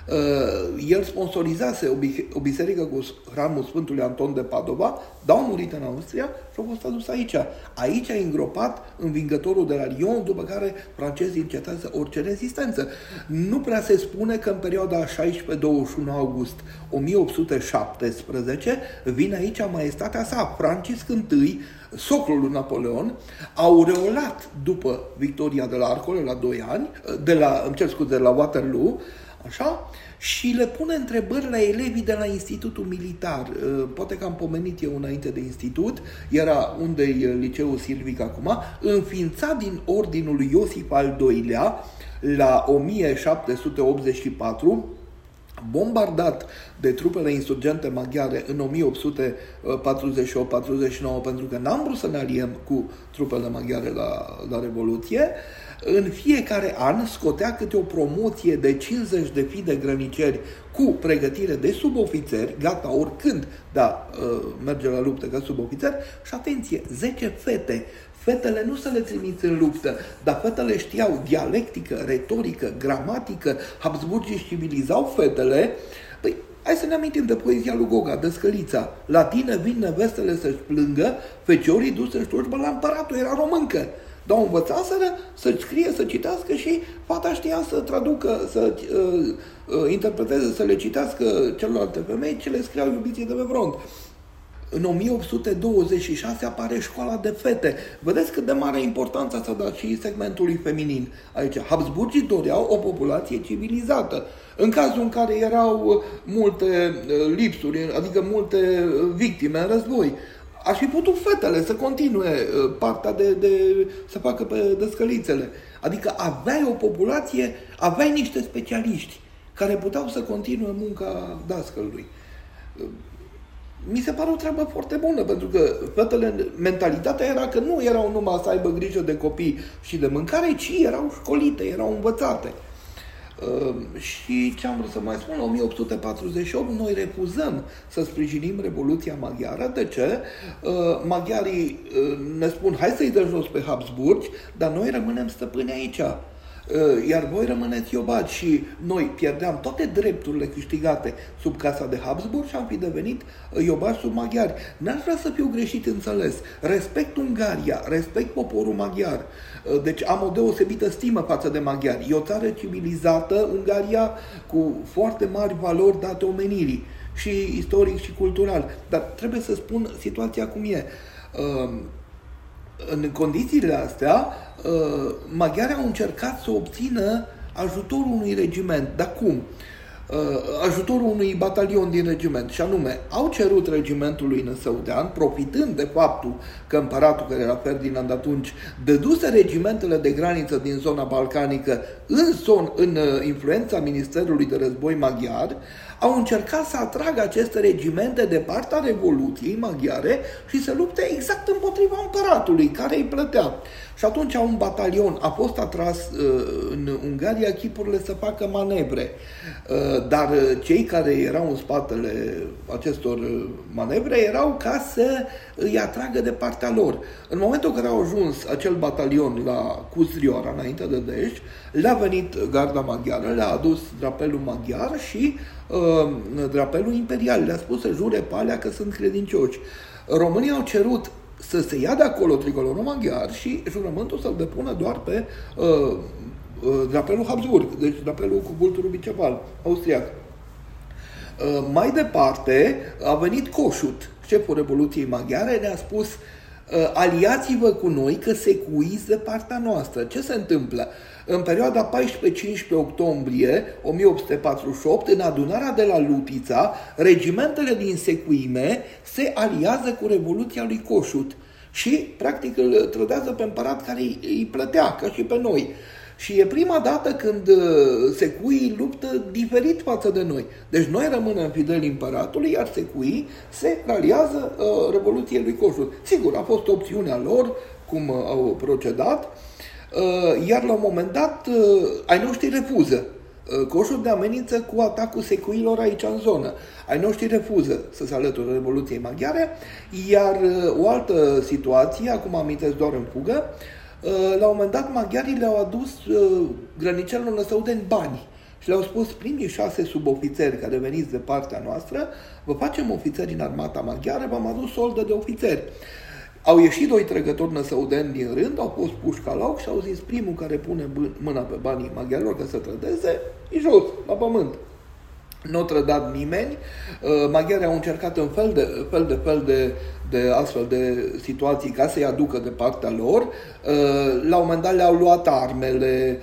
Uh, el sponsorizase o, bi- o biserică cu hramul Sfântului Anton de Padova, dar a murit în Austria și a fost adus aici. Aici a îngropat învingătorul de la Lyon, după care francezii încetează orice rezistență. Nu prea se spune că în perioada șaisprezece douăzeci și unu august o mie opt sute șaptesprezece vine aici maestatea sa, Francisc I, socrul lui Napoleon, aureolat după victoria de la Arcole la doi ani, de la, îmi cer scuze, de la Waterloo, așa, și le pune întrebări la elevii de la Institutul Militar. Poate că am pomenit eu înainte de institut, era unde-i liceul Silvic acum, înființat din ordinul lui Iosif al doilea la o mie șapte sute optzeci și patru, bombardat de trupele insurgente maghiare în o mie opt sute patruzeci și opt patruzeci și nouă, pentru că n-am vrut să ne aliem cu trupele maghiare la, la Revoluție. În fiecare an scotea câte o promoție de cincizeci de fii de grăniceri cu pregătire de subofițeri, gata oricând, da, merge la luptă ca subofițer, și atenție, zece fete. Fetele nu să le trimiți în luptă, dar fetele știau dialectică, retorică, gramatică, Habsburgii civilizau fetele. Păi, hai să ne amintim de poezia lui Goga, de Scălița. La tine vin nevestele să-și plângă, feciorii dus în slujbă la împăratul, era româncă. Dar o învățaseră să scrie, să citească și fata știa să traducă, să uh, uh, interpreteze, să le citească celorlalte femei ce le scriau iubiții de pe front. În o mie opt sute douăzeci și șase apare școala de fete. Vedeți cât de mare importanță s-a dat și segmentului feminin aici. Habsburgii doreau o populație civilizată. În cazul în care erau multe lipsuri, adică multe victime în război, ar fi putut fetele să continue partea de, de să facă pe descălițele. Adică aveai o populație, aveai niște specialiști care puteau să continue munca dascălui. Mi se pare o treabă foarte bună, pentru că fetele, mentalitatea era că nu erau numai să aibă grijă de copii și de mâncare, ci erau școlite, erau învățate. Uh, și ce am vrut să mai spun, la o mie opt sute patruzeci și opt noi refuzăm să sprijinim Revoluția Maghiară. De ce? Uh, maghiarii uh, ne spun, hai să-i dăm jos pe Habsburgi, dar noi rămânem stăpâni aici. Iar voi rămâneți iobați și noi pierdeam toate drepturile câștigate sub casa de Habsburg și am fi devenit iobați sub maghiari. N-aș vrea să fiu greșit înțeles. Respect Ungaria, respect poporul maghiar. Deci am o deosebită stimă față de maghiari. E o țară civilizată, Ungaria, cu foarte mari valori date omenirii, și istoric și cultural. Dar trebuie să spun situația cum e. În condițiile astea, maghiarii au încercat să obțină ajutorul unui regiment. Dar cum? Ajutorul unui batalion din regiment. Și anume, au cerut regimentului Năsăudean, profitând de faptul că împăratul, care era Ferdinand atunci, dăduse regimentele de graniță din zona balcanică în, zon, în influența Ministerului de Război maghiar, au încercat să atragă aceste regimente de partea Revoluției maghiare și să lupte exact împotriva împăratului, care îi plătea. Și atunci un batalion a fost atras uh, în Ungaria, chipurile să facă manevre. Uh, dar cei care erau în spatele acestor manevre erau ca să îi atragă de partea lor. În momentul în care au ajuns acel batalion la Cuzrioara, înainte de Dești, le-a venit garda maghiară, le-a adus drapelul maghiar și uh, drapelul imperial. Le-a spus să jure pe alea că sunt credincioși. Românii au cerut să se ia de acolo tricolorul maghiar și jurământul să-l depună doar pe uh, uh, drapelul Habsburg, deci drapelul cu vulturul bicefal, austriac. Uh, mai departe a venit Kossuth, șeful Revoluției Maghiare, ne-a spus: aliați-vă cu noi că secuiți de partea noastră. Ce se întâmplă? În perioada paisprezece-cincisprezece octombrie o mie opt sute patruzeci și opt, în adunarea de la Lutița, regimentele din secuime se aliază cu Revoluția lui Coșut și, practic, îl trădează pe împărat care îi plătea, ca și pe noi. Și e prima dată când secuii luptă diferit față de noi. Deci noi rămânem fideli împăratului, iar secuii se aliază uh, Revoluției lui Coșut. Sigur, a fost opțiunea lor, cum uh, au procedat, uh, iar la un moment dat uh, ai noștri refuză. Uh, Coșut ne amenință cu atacul secuilor aici în zonă. Ai noștri refuză să se alăture Revoluției maghiare, iar uh, o altă situație, acum amintesc doar în fugă, la un moment dat, maghiarii le-au adus uh, grănicerilor năsăudeni bani și le-au spus: primii șase subofițeri care veniți de partea noastră, vă facem ofițeri în armata maghiară, v-am adus soldă de ofițeri. Au ieșit doi trecători năsăudeni din rând, au pus pușca la ochi și au zis: primul care pune mâna pe banii maghiarilor ca să trădeze, e jos, la pământ. Nu a trădat nimeni. Maghiarii au încercat în fel de fel de, fel de, de astfel de situații ca să-i aducă de partea lor. La un moment dat le-au luat armele,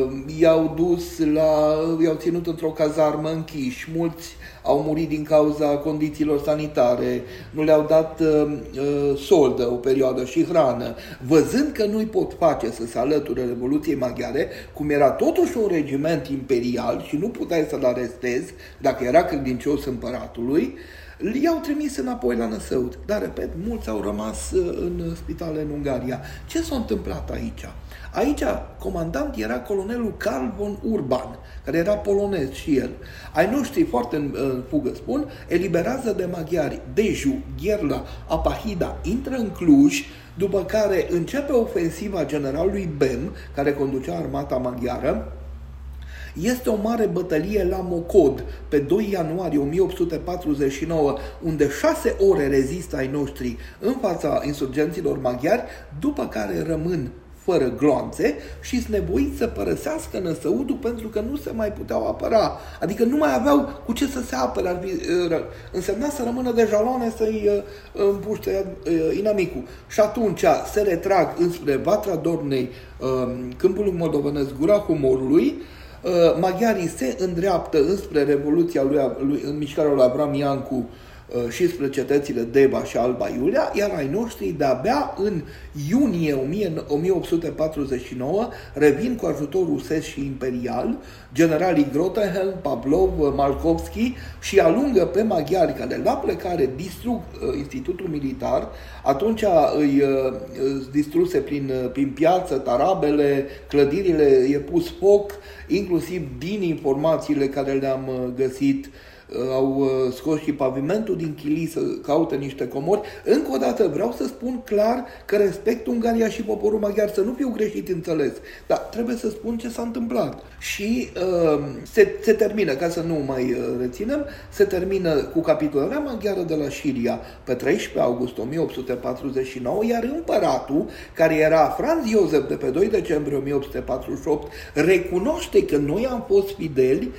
i-au dus la, i-au ținut într-o cazarmă închiși, mulți au murit din cauza condițiilor sanitare, nu le-au dat uh, soldă o perioadă și hrană. Văzând că nu-i pot face să se alăture Revoluției maghiare, cum era totuși un regiment imperial și nu puteai să-l arestezi dacă era credincios împăratului, i-au trimis înapoi la Năsăud. Dar, repet, mulți au rămas în spitale în Ungaria. Ce s-a întâmplat aici? Aici, comandant era colonelul Carl von Urban, care era polonez și el. Ai noștri, foarte în, în fugă spun, eliberează de maghiari Deju, Gherla, Apahida, intră în Cluj, după care începe ofensiva generalului Bem, care conducea armata maghiară. Este o mare bătălie la Mocod, pe doi ianuarie o mie opt sute patruzeci și nouă, unde șase ore rezistă ai noștri în fața insurgenților maghiari, după care rămân fără gloanțe și sunt nevoiți să părăsească Năsăudul pentru că nu se mai puteau apăra. Adică nu mai aveau cu ce să se apere. Ar fi, însemna să rămână de jaloane să-i împuște inamicul. Și atunci se retrag înspre Vatra Dornei, câmpul moldovenesc, Gura Humorului. Maghiarii se îndreaptă înspre Revoluția lui, lui în mișcarea lui Avram Iancu și spre cetățile Deva și Alba Iulia, iar ai noștri de-abia în iunie o mie opt sute patruzeci și nouă revin cu ajutor rusesc și imperial, generalii Grottenhelm, Pavlov, Malkovski, și alungă pe maghiari care la plecare distrug institutul militar. Atunci îi distruse prin, prin piață, tarabele, clădirile, e pus foc, inclusiv din informațiile care le-am găsit, au scos și pavimentul din chilii să caute niște comori. Încă o dată vreau să spun clar că respect Ungaria și poporul maghiar, să nu fiu greșit înțeles, dar trebuie să spun ce s-a întâmplat. Și uh, se, se termină, ca să nu mai reținem, se termină cu capitularea maghiară de la Șiria pe treisprezece august o mie opt sute patruzeci și nouă, iar împăratul, care era Franz Josef de pe doi decembrie o mie opt sute patruzeci și opt, recunoaște că noi am fost fideli,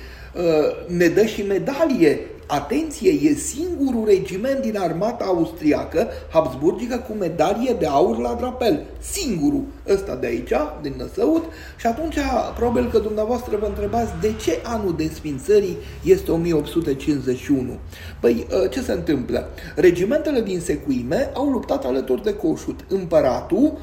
ne dă și medalie. Atenție, e singurul regiment din armata austriacă, habsburgică, cu medalie de aur la drapel. Singurul ăsta de aici, din Năsăud. Și atunci, probabil că dumneavoastră vă întrebați de ce anul desfințării este o mie opt sute cincizeci și unu. Păi, ce se întâmplă? Regimentele din secuime au luptat alături de Coșut. Împăratul,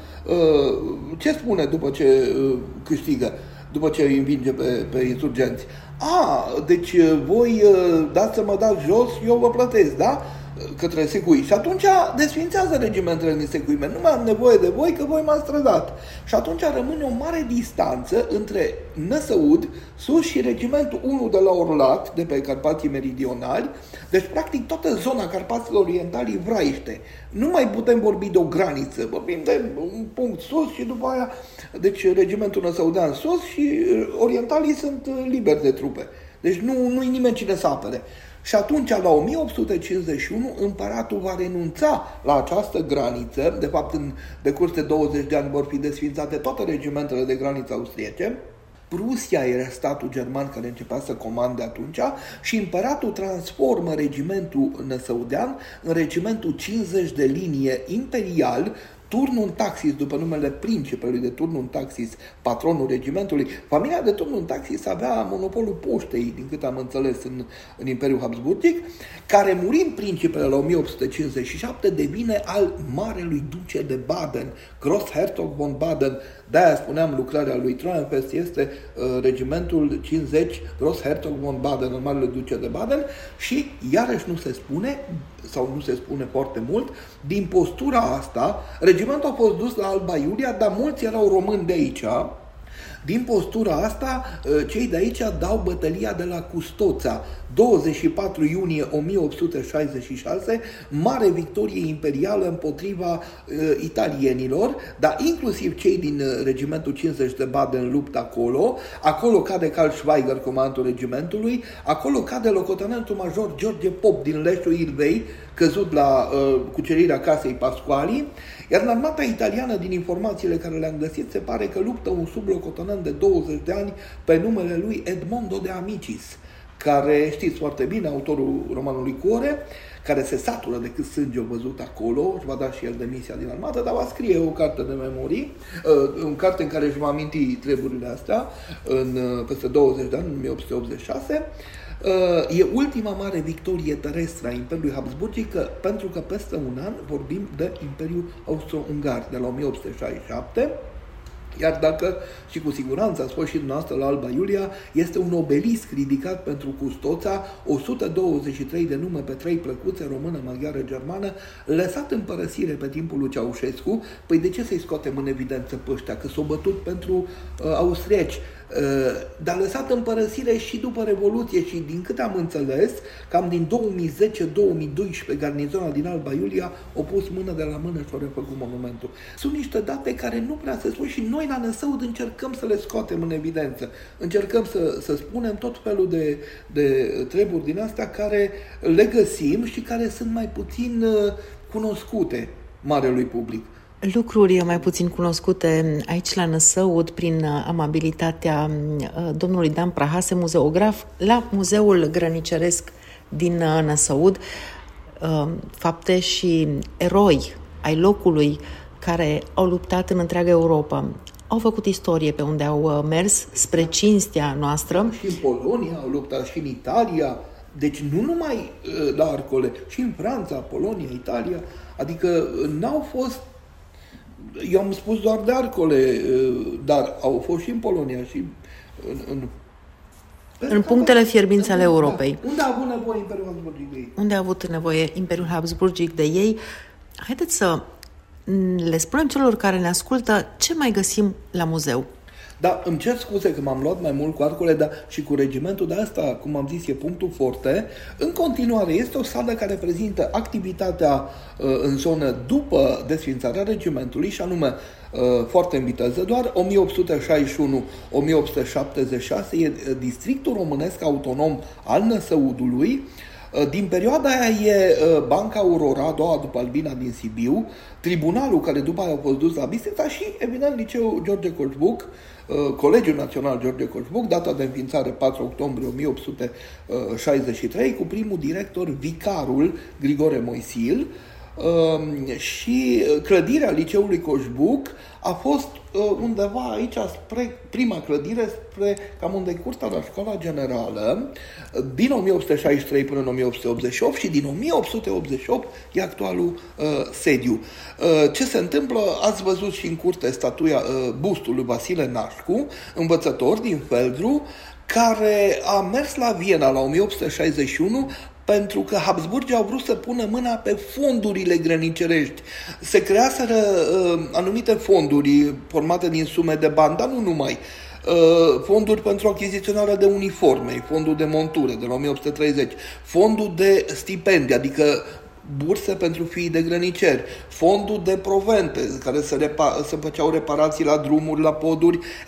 ce spune după ce câștigă? După ce îi învinge pe, pe insurgenți? A, deci voi dați să mă dați jos, eu vă plătesc, da? Către secui. Și atunci desfințează regimentele din secuime. Nu mai am nevoie de voi, că voi m-ați trădat. Și atunci rămâne o mare distanță între Năsăud, sus, și regimentul unu de la Orlat, de pe Carpații Meridionali. Deci, practic, toată zona Carpaților Orientali vraiște. Nu mai putem vorbi de o graniță. Vorbim de un punct sus și după aia, deci, regimentul năsăudean sus și orientalii sunt liberi de trupe. Deci nu, nu-i nimeni cine să apere. Și atunci, la o mie opt sute cincizeci și unu, împăratul va renunța la această graniță. De fapt, în decurs de douăzeci de ani vor fi desfințate toate regimentele de graniță austriece. Prusia era statul german care începea să comande atunci și împăratul transformă regimentul năsăudean în regimentul cincizeci de linie imperial, Turnul Taxis, după numele principelui de Turnul Taxis, patronul regimentului. Familia de Turnul Taxis avea monopolul poștei, din cât am înțeles, în, în Imperiul Habsburgic, care, murind principele la o mie opt sute cincizeci și șapte, devine al marelui duce de Baden, Großherzog von Baden. De-aia spuneam, lucrarea lui Treuenfels este uh, regimentul cincizeci, Großherzog von Baden, al marelui duce de Baden, și iarăși nu se spune, sau nu se spune foarte mult, din postura asta, regimentul a fost dus la Alba Iulia, dar mulți erau români de aici. Din postura asta, cei de aici dau bătălia de la Custoța, douăzeci și patru iunie o mie opt sute șaizeci și șase, mare victorie imperială împotriva uh, italienilor, dar inclusiv cei din uh, regimentul cincizeci de Baden luptă acolo, acolo cade Karl Schweiger, comandantul regimentului, acolo cade locotenentul major George Pop din Leșul Ilvei, căzut la uh, cucerirea casei Pasquali, iar în armata italiană, din informațiile care le-am găsit, se pare că luptă un sublocotenent de douăzeci de ani pe numele lui Edmondo de Amicis, care, știți foarte bine, autorul romanului Cuore, care se satură de cât sânge a văzut acolo, își va da și el demisia din armată, dar va scrie o carte de memorii, o carte în care își va aminti treburile astea, în peste douăzeci de ani, în o mie opt sute optzeci și șase. E ultima mare victorie terestră a Imperiului Habsburgic, pentru că peste un an vorbim de Imperiul Austro-Ungar, de la o mie opt sute șaizeci și șapte. Iar dacă, și cu siguranță ați fost și dumneavoastră la Alba Iulia, este un obelisc ridicat pentru Custoța, o sută douăzeci și trei de nume pe trei plăcuțe, română, maghiară, germană, lăsat în părăsire pe timpul lui Ceaușescu. Păi de ce să-i scoatem în evidență pe ăștia? Că s-au bătut pentru uh, austrieci. Dar lăsat în părăsire și după Revoluție și, din câte am înțeles, cam din două mii zece două mii doisprezece, garnizona din Alba Iulia a pus mână de la mână și a refăcut monumentul. Sunt niște date care nu prea se spun și noi la Năsăud încercăm să le scoatem în evidență. Încercăm să, să spunem tot felul de, de treburi din astea care le găsim și care sunt mai puțin cunoscute marelui public. Lucruri mai puțin cunoscute aici la Năsăud prin amabilitatea domnului Dan Prahase, muzeograf la Muzeul Grăniceresc din Năsăud, fapte și eroi ai locului care au luptat în întreaga Europa. Au făcut istorie pe unde au mers spre cinstea noastră. Și în Polonia au luptat, și în Italia, deci nu numai la Arcole, și în Franța, Polonia, Italia, adică n-au fost. Eu am spus doar de Arcole, dar au fost și în Polonia și în... În, în punctele fierbinți ale Europei. Da. Unde a avut nevoie Imperiul Habsburgic de ei? Unde a avut nevoie Imperiul Habsburgic de ei? Haideți să le spunem celor care ne ascultă ce mai găsim la muzeu. Da, îmi cer scuze că m-am luat mai mult cu Arcole, dar și cu regimentul, de asta, cum am zis, e punctul forte. În continuare, este o sală care prezintă activitatea uh, în zonă după desființarea regimentului, și anume, uh, foarte în viteză, doar o mie opt sute șaizeci și unu - o mie opt sute șaptezeci și șase e districtul românesc autonom al Năsăudului. Din perioada aia e Banca Aurora, a doua după Albina din Sibiu, tribunalul care după aia a fost dus la Bistrița și, evident, liceul George Coșbuc, Colegiul Național George Coșbuc, data de înființare patru octombrie o mie opt sute șaizeci și trei, cu primul director, vicarul Grigore Moisil, și clădirea liceului Coșbuc a fost undeva aici, spre prima clădire, spre cam unde e curtea la școala generală, din o mie opt sute șaizeci și trei până în o mie opt sute optzeci și opt, și din o mie opt sute optzeci și opt e actualul uh, sediu. Uh, ce se întâmplă? Ați văzut și în curte statuia, uh, bustul lui Vasile Nașcu, învățător din Feldru, care a mers la Viena la o mie opt sute șaizeci și unu pentru că Habsburgii au vrut să pună mâna pe fondurile grănicerești. Se creaseră uh, anumite fonduri formate din sume de bani, dar nu numai. Uh, fonduri pentru achiziționarea de uniforme, fondul de monture de la o mie opt sute treizeci, fondul de stipendii, adică burse pentru fiii de grăniceri, fondul de provente, care se, repa- se făceau reparații la drumuri, la poduri. Ei,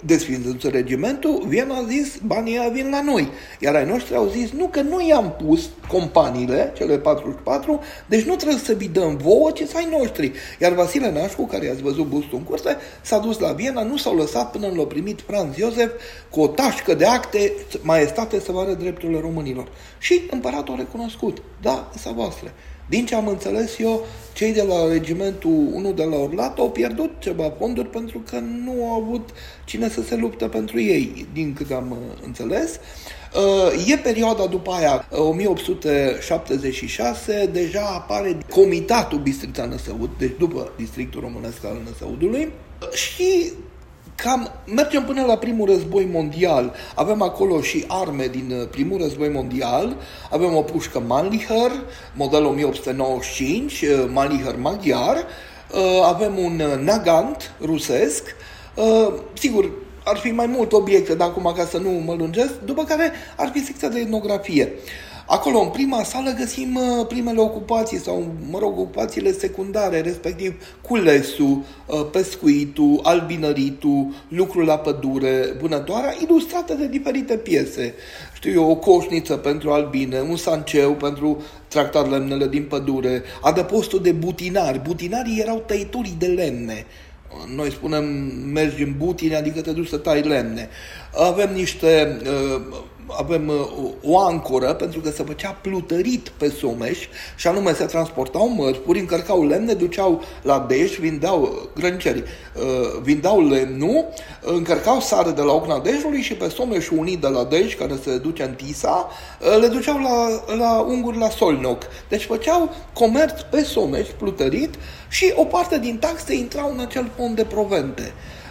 Desfinzându-se regimentul, Viena a zis, banii ăia vin la noi. Iar ai noștri au zis, nu, că noi i-am pus companiile, cele patruzeci și patru, deci nu trebuie să vi dăm vouă, ci să ai noștri. Iar Vasile Nașcu, care i-ați văzut bustul în curte, s-a dus la Viena, nu s-au lăsat până l-a primit Franz Josef cu o tașcă de acte, maestate să vadă drepturile românilor. Și împăratul a recunoscut, da, să voastre. Din ce am înțeles eu, cei de la regimentul unu de la Orlat au pierdut ceva fonduri pentru că nu au avut cine să se luptă pentru ei, din cât am înțeles. E perioada după aia, o mie opt sute șaptezeci și șase, deja apare Comitatul Bistrița-Năsăud, deci după Districtul Românesc al Năsăudului, și cam mergem până la primul război mondial. Avem acolo și arme din primul război mondial. Avem o pușcă Mannlicher, model o mie opt sute nouăzeci și cinci, Mannlicher maghiar. Avem un Nagant rusesc. Sigur, ar fi mai multe obiecte, dar acum ca să nu mă lungesc, după care ar fi secția de etnografie. Acolo, în prima sală, găsim primele ocupații sau, mă rog, ocupațiile secundare, respectiv culesul, pescuitul, albinăritul, lucrul la pădure, vânătoarea, ilustrate de diferite piese. Știu eu, o coșniță pentru albine, un sanceu pentru tractat lemnele din pădure, adăpostul de butinari. Butinarii erau tăiturii de lemne. Noi spunem, mergi în butine, adică te duci să tai lemne. Avem niște... avem o ancoră, pentru că se făcea plutărit pe Someș, și anume se transportau mărfuri, încărcau lemne, duceau la Dej, vindeau grânceri, vindeau lemnul, încărcau sare de la Ocna Dejului și pe Someș unii de la Dej, care se duce în Tisa, le duceau la, la unguri la Solnoc. Deci făceau comerț pe Someș, plutărit, și o parte din taxe intrau în acel fond de provente.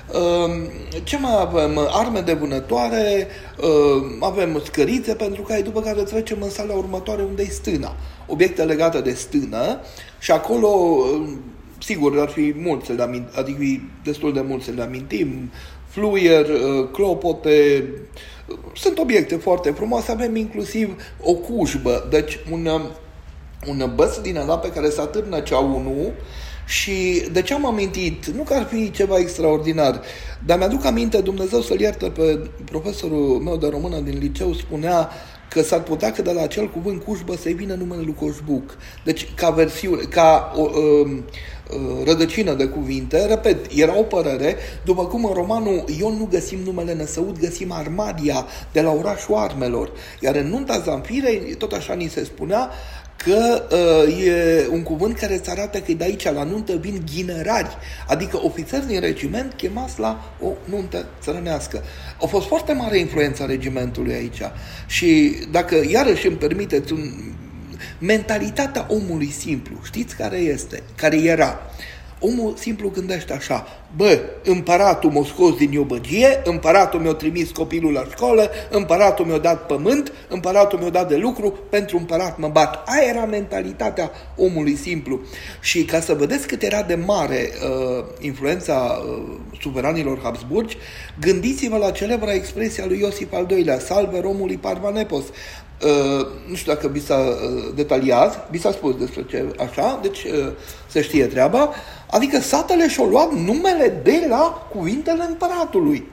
Ce mai avem? Arme de vânătoare, avem scărițe pentru cai, după care trecem în sala următoare unde e stâna. Obiecte legate de stână și acolo, sigur, ar fi mult să le amintim, adică destul de mult să le amintim, fluier, clopote, sunt obiecte foarte frumoase, avem inclusiv o cujbă, deci un, un băț din ăla pe care se atârnă cea unu. Și de ce am amintit? Nu că ar fi ceva extraordinar, dar mi-aduc aminte, Dumnezeu să-l ierte pe profesorul meu de română din liceu, spunea că s-ar putea că de la acel cuvânt cujbă să-i vină numele lui Coșbuc. Deci, ca versiune, ca o, uh, uh, rădăcină de cuvinte, repet, era o părere, după cum în romanul Ion nu găsim numele Năsăud, găsim Armadia, de la orașul armelor. Iar în Nunta Zamfirei, tot așa ni se spunea, că uh, e un cuvânt care îți arată că de aici la nuntă vin ghinerari, adică ofițeri din regiment chemați la o nuntă țărănească. A fost foarte mare influența regimentului aici și dacă iarăși îmi permiteți, un... mentalitatea omului simplu, știți care este, care era? Omul simplu gândește așa: bă, împăratul m-a scos din iubăgie, împăratul mi-a trimis copilul la școală, împăratul mi-a dat pământ, împăratul mi-a dat de lucru, pentru împărat mă bat. Aia era mentalitatea omului simplu. Și ca să vedeți cât era de mare uh, influența uh, suveranilor Habsburgi, gândiți-vă la celebra expresie a lui Iosif al doilea, salve Romului Parvanepos. Uh, nu știu dacă vi s-a uh, detaliat, vi s-a spus despre ce așa, deci uh, se știe treaba, adică satele și-au luat numele de la cuvintele împăratului.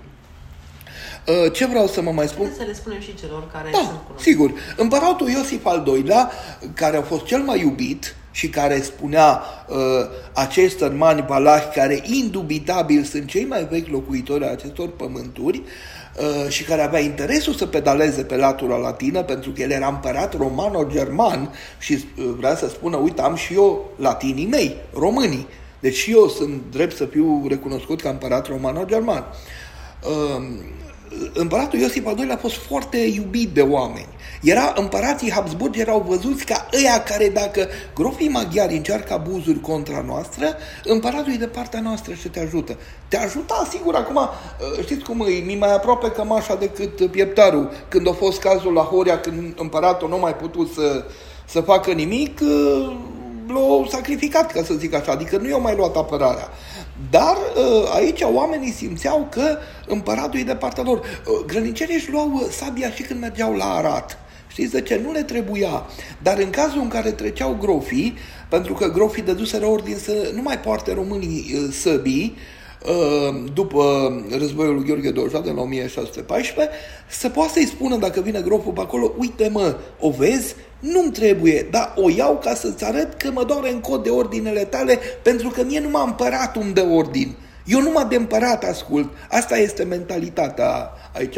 Uh, ce vreau să mă mai spun? Să le spunem și celor care da, sunt cunoscuți. Sigur. Împăratul Iosif al doilea, care a fost cel mai iubit și care spunea uh, acești sărmani valahi, care indubitabil sunt cei mai vechi locuitori ai acestor pământuri, Uh, și care avea interesul să pedaleze pe latura latină, pentru că el era împărat romano-german și uh, vrea să spună, uite, am și eu latinii mei, românii. Deci și eu sunt drept să fiu recunoscut ca împărat romano-german. Uh, împăratul Iosif al doilea a fost foarte iubit de oameni. Era, împărații Habsburgi erau văzuți ca ăia care, dacă grofii maghiari încearcă abuzuri contra noastră, împăratul e de partea noastră și te ajută. Te ajuta, sigur, acum, știți cum e, mi mai aproape cămașa decât pieptarul. Când a fost cazul la Horia, când împăratul nu mai putut să, să facă nimic, l-au sacrificat, ca să zic așa, adică nu i-au mai luat apărarea. Dar aici oamenii simțeau că împăratul e de partea lor. Grănicerii își luau sabia și când mergeau la Arat. Știți de ce? Nu le trebuia. Dar în cazul în care treceau grofii, pentru că grofii dăduseră ordin să nu mai poarte românii săbii, după războiul lui Gheorghe Dojadă, în o mie șase sute paisprezece, să poată să-i spună, dacă vine groful pe acolo, uite mă, o vezi? Nu-mi trebuie, dar o iau ca să-ți arăt că mă doare în cod de ordinele tale, pentru că mie numai împăratul îmi dă ordin. Eu numai de împărat ascult. Asta este mentalitatea aici.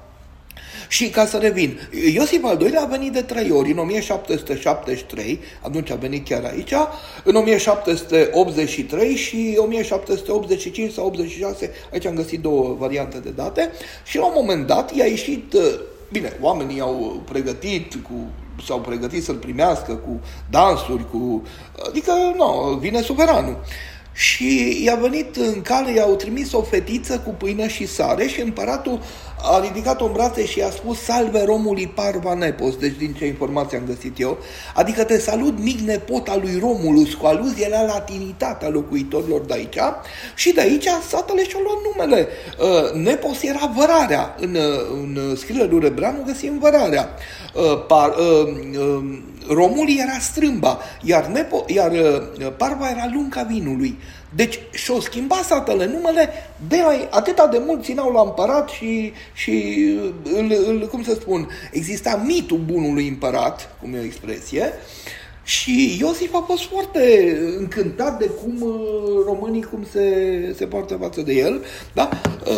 Și ca să revin, Iosif al doilea a venit de trei ori, în o mie șapte sute șaptezeci și trei, atunci a venit chiar aici, în o mie șapte sute optzeci și trei și o mie șapte sute optzeci și cinci sau optzeci și șase, aici am găsit două variante de date, și la un moment dat i-a ieșit, bine, oamenii au pregătit cu s-au pregătit să-l primească cu dansuri, cu, adică, nu, vine suveranul. Și i-a venit în cale, i-au trimis o fetiță cu pâine și sare și împăratul a ridicat-o în brațe și i-a spus salve Romului Parva Nepos, deci din ce informație am găsit eu, adică te salut mic nepot al lui Romulus, cu aluzie la latinitatea locuitorilor de aici, și de aici satele și-au luat numele. Nepos era vărarea, în, în scrierile lui Rebreanu găsim vărarea. Par, Romul era strâmba, iar, Nepo, iar Parva era lunca vinului. Deci și-o schimba satele numele, de atâta de mult țineau la împărat și, și îl, îl, cum să spun, exista mitul bunului împărat, cum e o expresie, și Iosif a fost foarte încântat de cum românii cum se, se poartă față de el, da?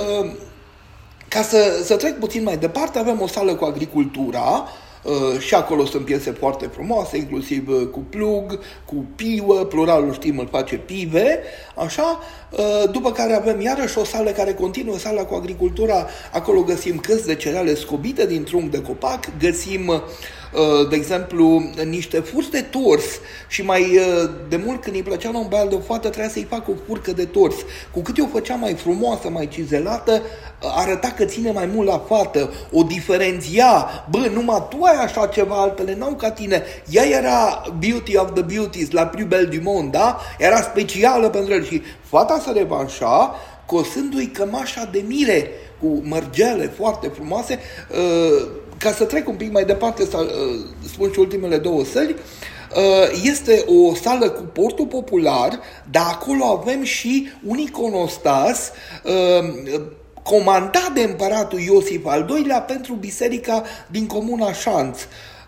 Ca să, să trec puțin mai departe, avem o sală cu agricultura, Uh, și acolo sunt piese foarte frumoase, inclusiv uh, cu plug, cu piuă, pluralul știm îl face pive, așa, uh, după care avem iarăși o sală care continuă, sala cu agricultura, acolo găsim căți de cereale scobite din trunchi de copac, găsim, uh, de exemplu, niște furci de tors și mai uh, de mult când îi plăcea la un băiat de o fată, trebuia să-i facă o furcă de tors. Cu cât o făcea mai frumoasă, mai cizelată, arăta că ține mai mult la fată, o diferenția, bă, numai tu ai așa ceva, altele n-au ca tine. Ea era beauty of the beauties, la plus belle du monde, da? Era specială pentru el și fata se revanșa cosându-i cămașa de mire cu mărgele foarte frumoase. Ca să trec un pic mai departe, să spun și ultimele două săli, este o sală cu portul popular, dar acolo avem și un iconostas comandat de împăratul Iosif al doilea pentru biserica din comuna Șanț.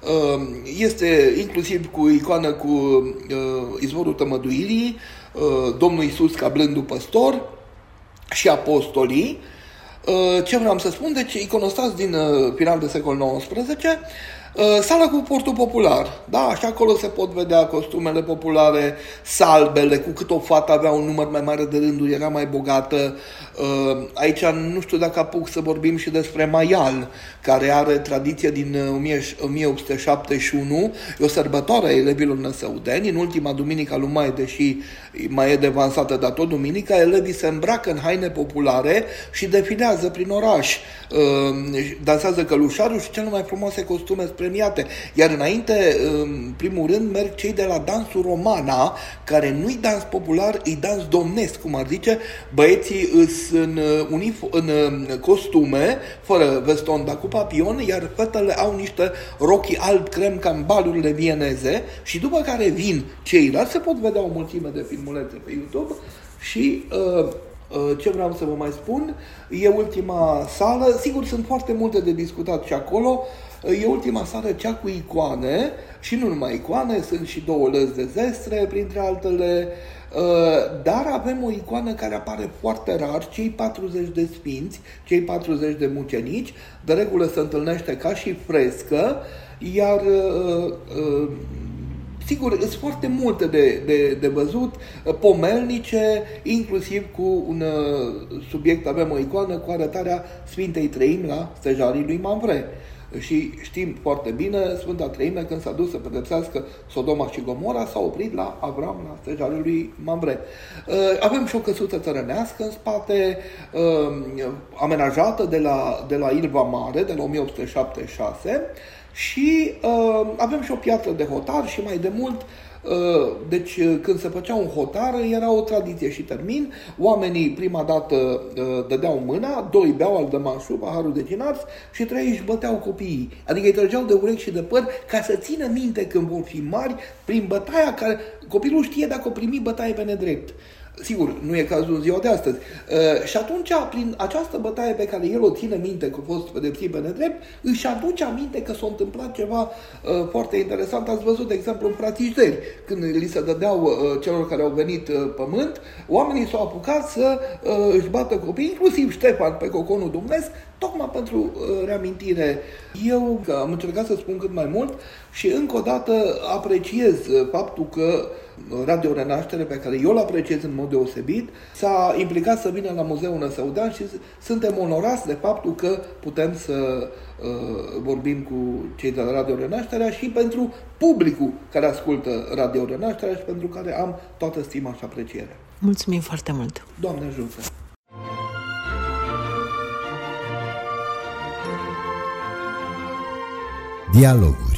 Este inclusiv cu icoană cu izvorul tămăduirii, Domnul Iisus ca blândul păstor și apostolii. Ce vreau să spun? Deci iconostas din final de secol nouăsprezece, sala cu portul popular, da, și acolo se pot vedea costumele populare, salbele, cu cât o fată avea un număr mai mare de rânduri, era mai bogată. Aici nu știu dacă apuc să vorbim și despre Maial, care are tradiție din o mie opt sute șaptezeci și unu, e o sărbătoare a elevilor năsăudeni, în ultima duminică a lui Mai, deși mai e devansată, dar tot duminica, elevii se îmbracă în haine populare și defilează prin oraș, dansează călușarul și cele mai frumoase costume premiate. Iar înainte, în primul rând, merg cei de la dansul romana, care nu-i dans popular, îi dans domnesc, cum ar zice, băieții îs în, unif- în costume, fără veston, dar cu papion, iar fetele au niște rochi alb crem ca în balurile vieneze și după care vin ceilalți, se pot vedea o mulțime de filmulețe pe YouTube și uh, ce vreau să vă mai spun, e ultima sală, sigur sunt foarte multe de discutat și acolo, e ultima sală, cea cu icoane, și nu numai icoane, sunt și două lăzi de zestre, printre altele, dar avem o icoană care apare foarte rar, cei patruzeci de sfinți, cei patruzeci de mucenici, de regulă se întâlnește ca și frescă, iar sigur, sunt foarte multe de, de, de văzut, pomelnice, inclusiv cu un subiect, avem o icoană cu arătarea Sfintei Treimi la stejarii lui Mamvre. Și știm foarte bine, Sfânta Treime, când s-a dus să pedepsească Sodoma și Gomora, s-a oprit la Avram, la stejarul lui Mamvre. Avem și o căsuță țărănească în spate, amenajată de la, de la Ilva Mare, de la o mie opt sute șaptezeci și șase, și uh, avem și o piatră de hotar și mai de mult, uh, deci când se făcea un hotar era o tradiție și termin, oamenii prima dată uh, dădeau mâna, doi beau aldămașul, paharul de cinars și trei își băteau copiii, adică îi trăgeau de urechi și de păr ca să țină minte când vor fi mari prin bătaia care copilul știe dacă o primi bătaie pe nedrept. Sigur, nu e cazul în ziua de astăzi. Uh, și atunci, prin această bătaie pe care el o ține minte că a fost pedepsit pe nedrept, își aduce aminte că s-a întâmplat ceva uh, foarte interesant. Ați văzut, de exemplu, în Fratișteri, când li se dădeau uh, celor care au venit uh, pământ, oamenii s-au apucat să uh, își bată copii, inclusiv Ștefan pe coconul dumnezeu, tocmai pentru uh, reamintire. Eu că am încercat să spun cât mai mult și încă o dată apreciez faptul că Radio Renaștere, pe care eu îl apreciez în mod deosebit, s-a implicat să vină la Muzeul Năsăudean și suntem onorați de faptul că putem să uh, vorbim cu cei de la Radio Renașterea și pentru publicul care ascultă Radio Renașterea și pentru care am toată stima și aprecierea. Mulțumim foarte mult! Doamne ajută! Dialoguri.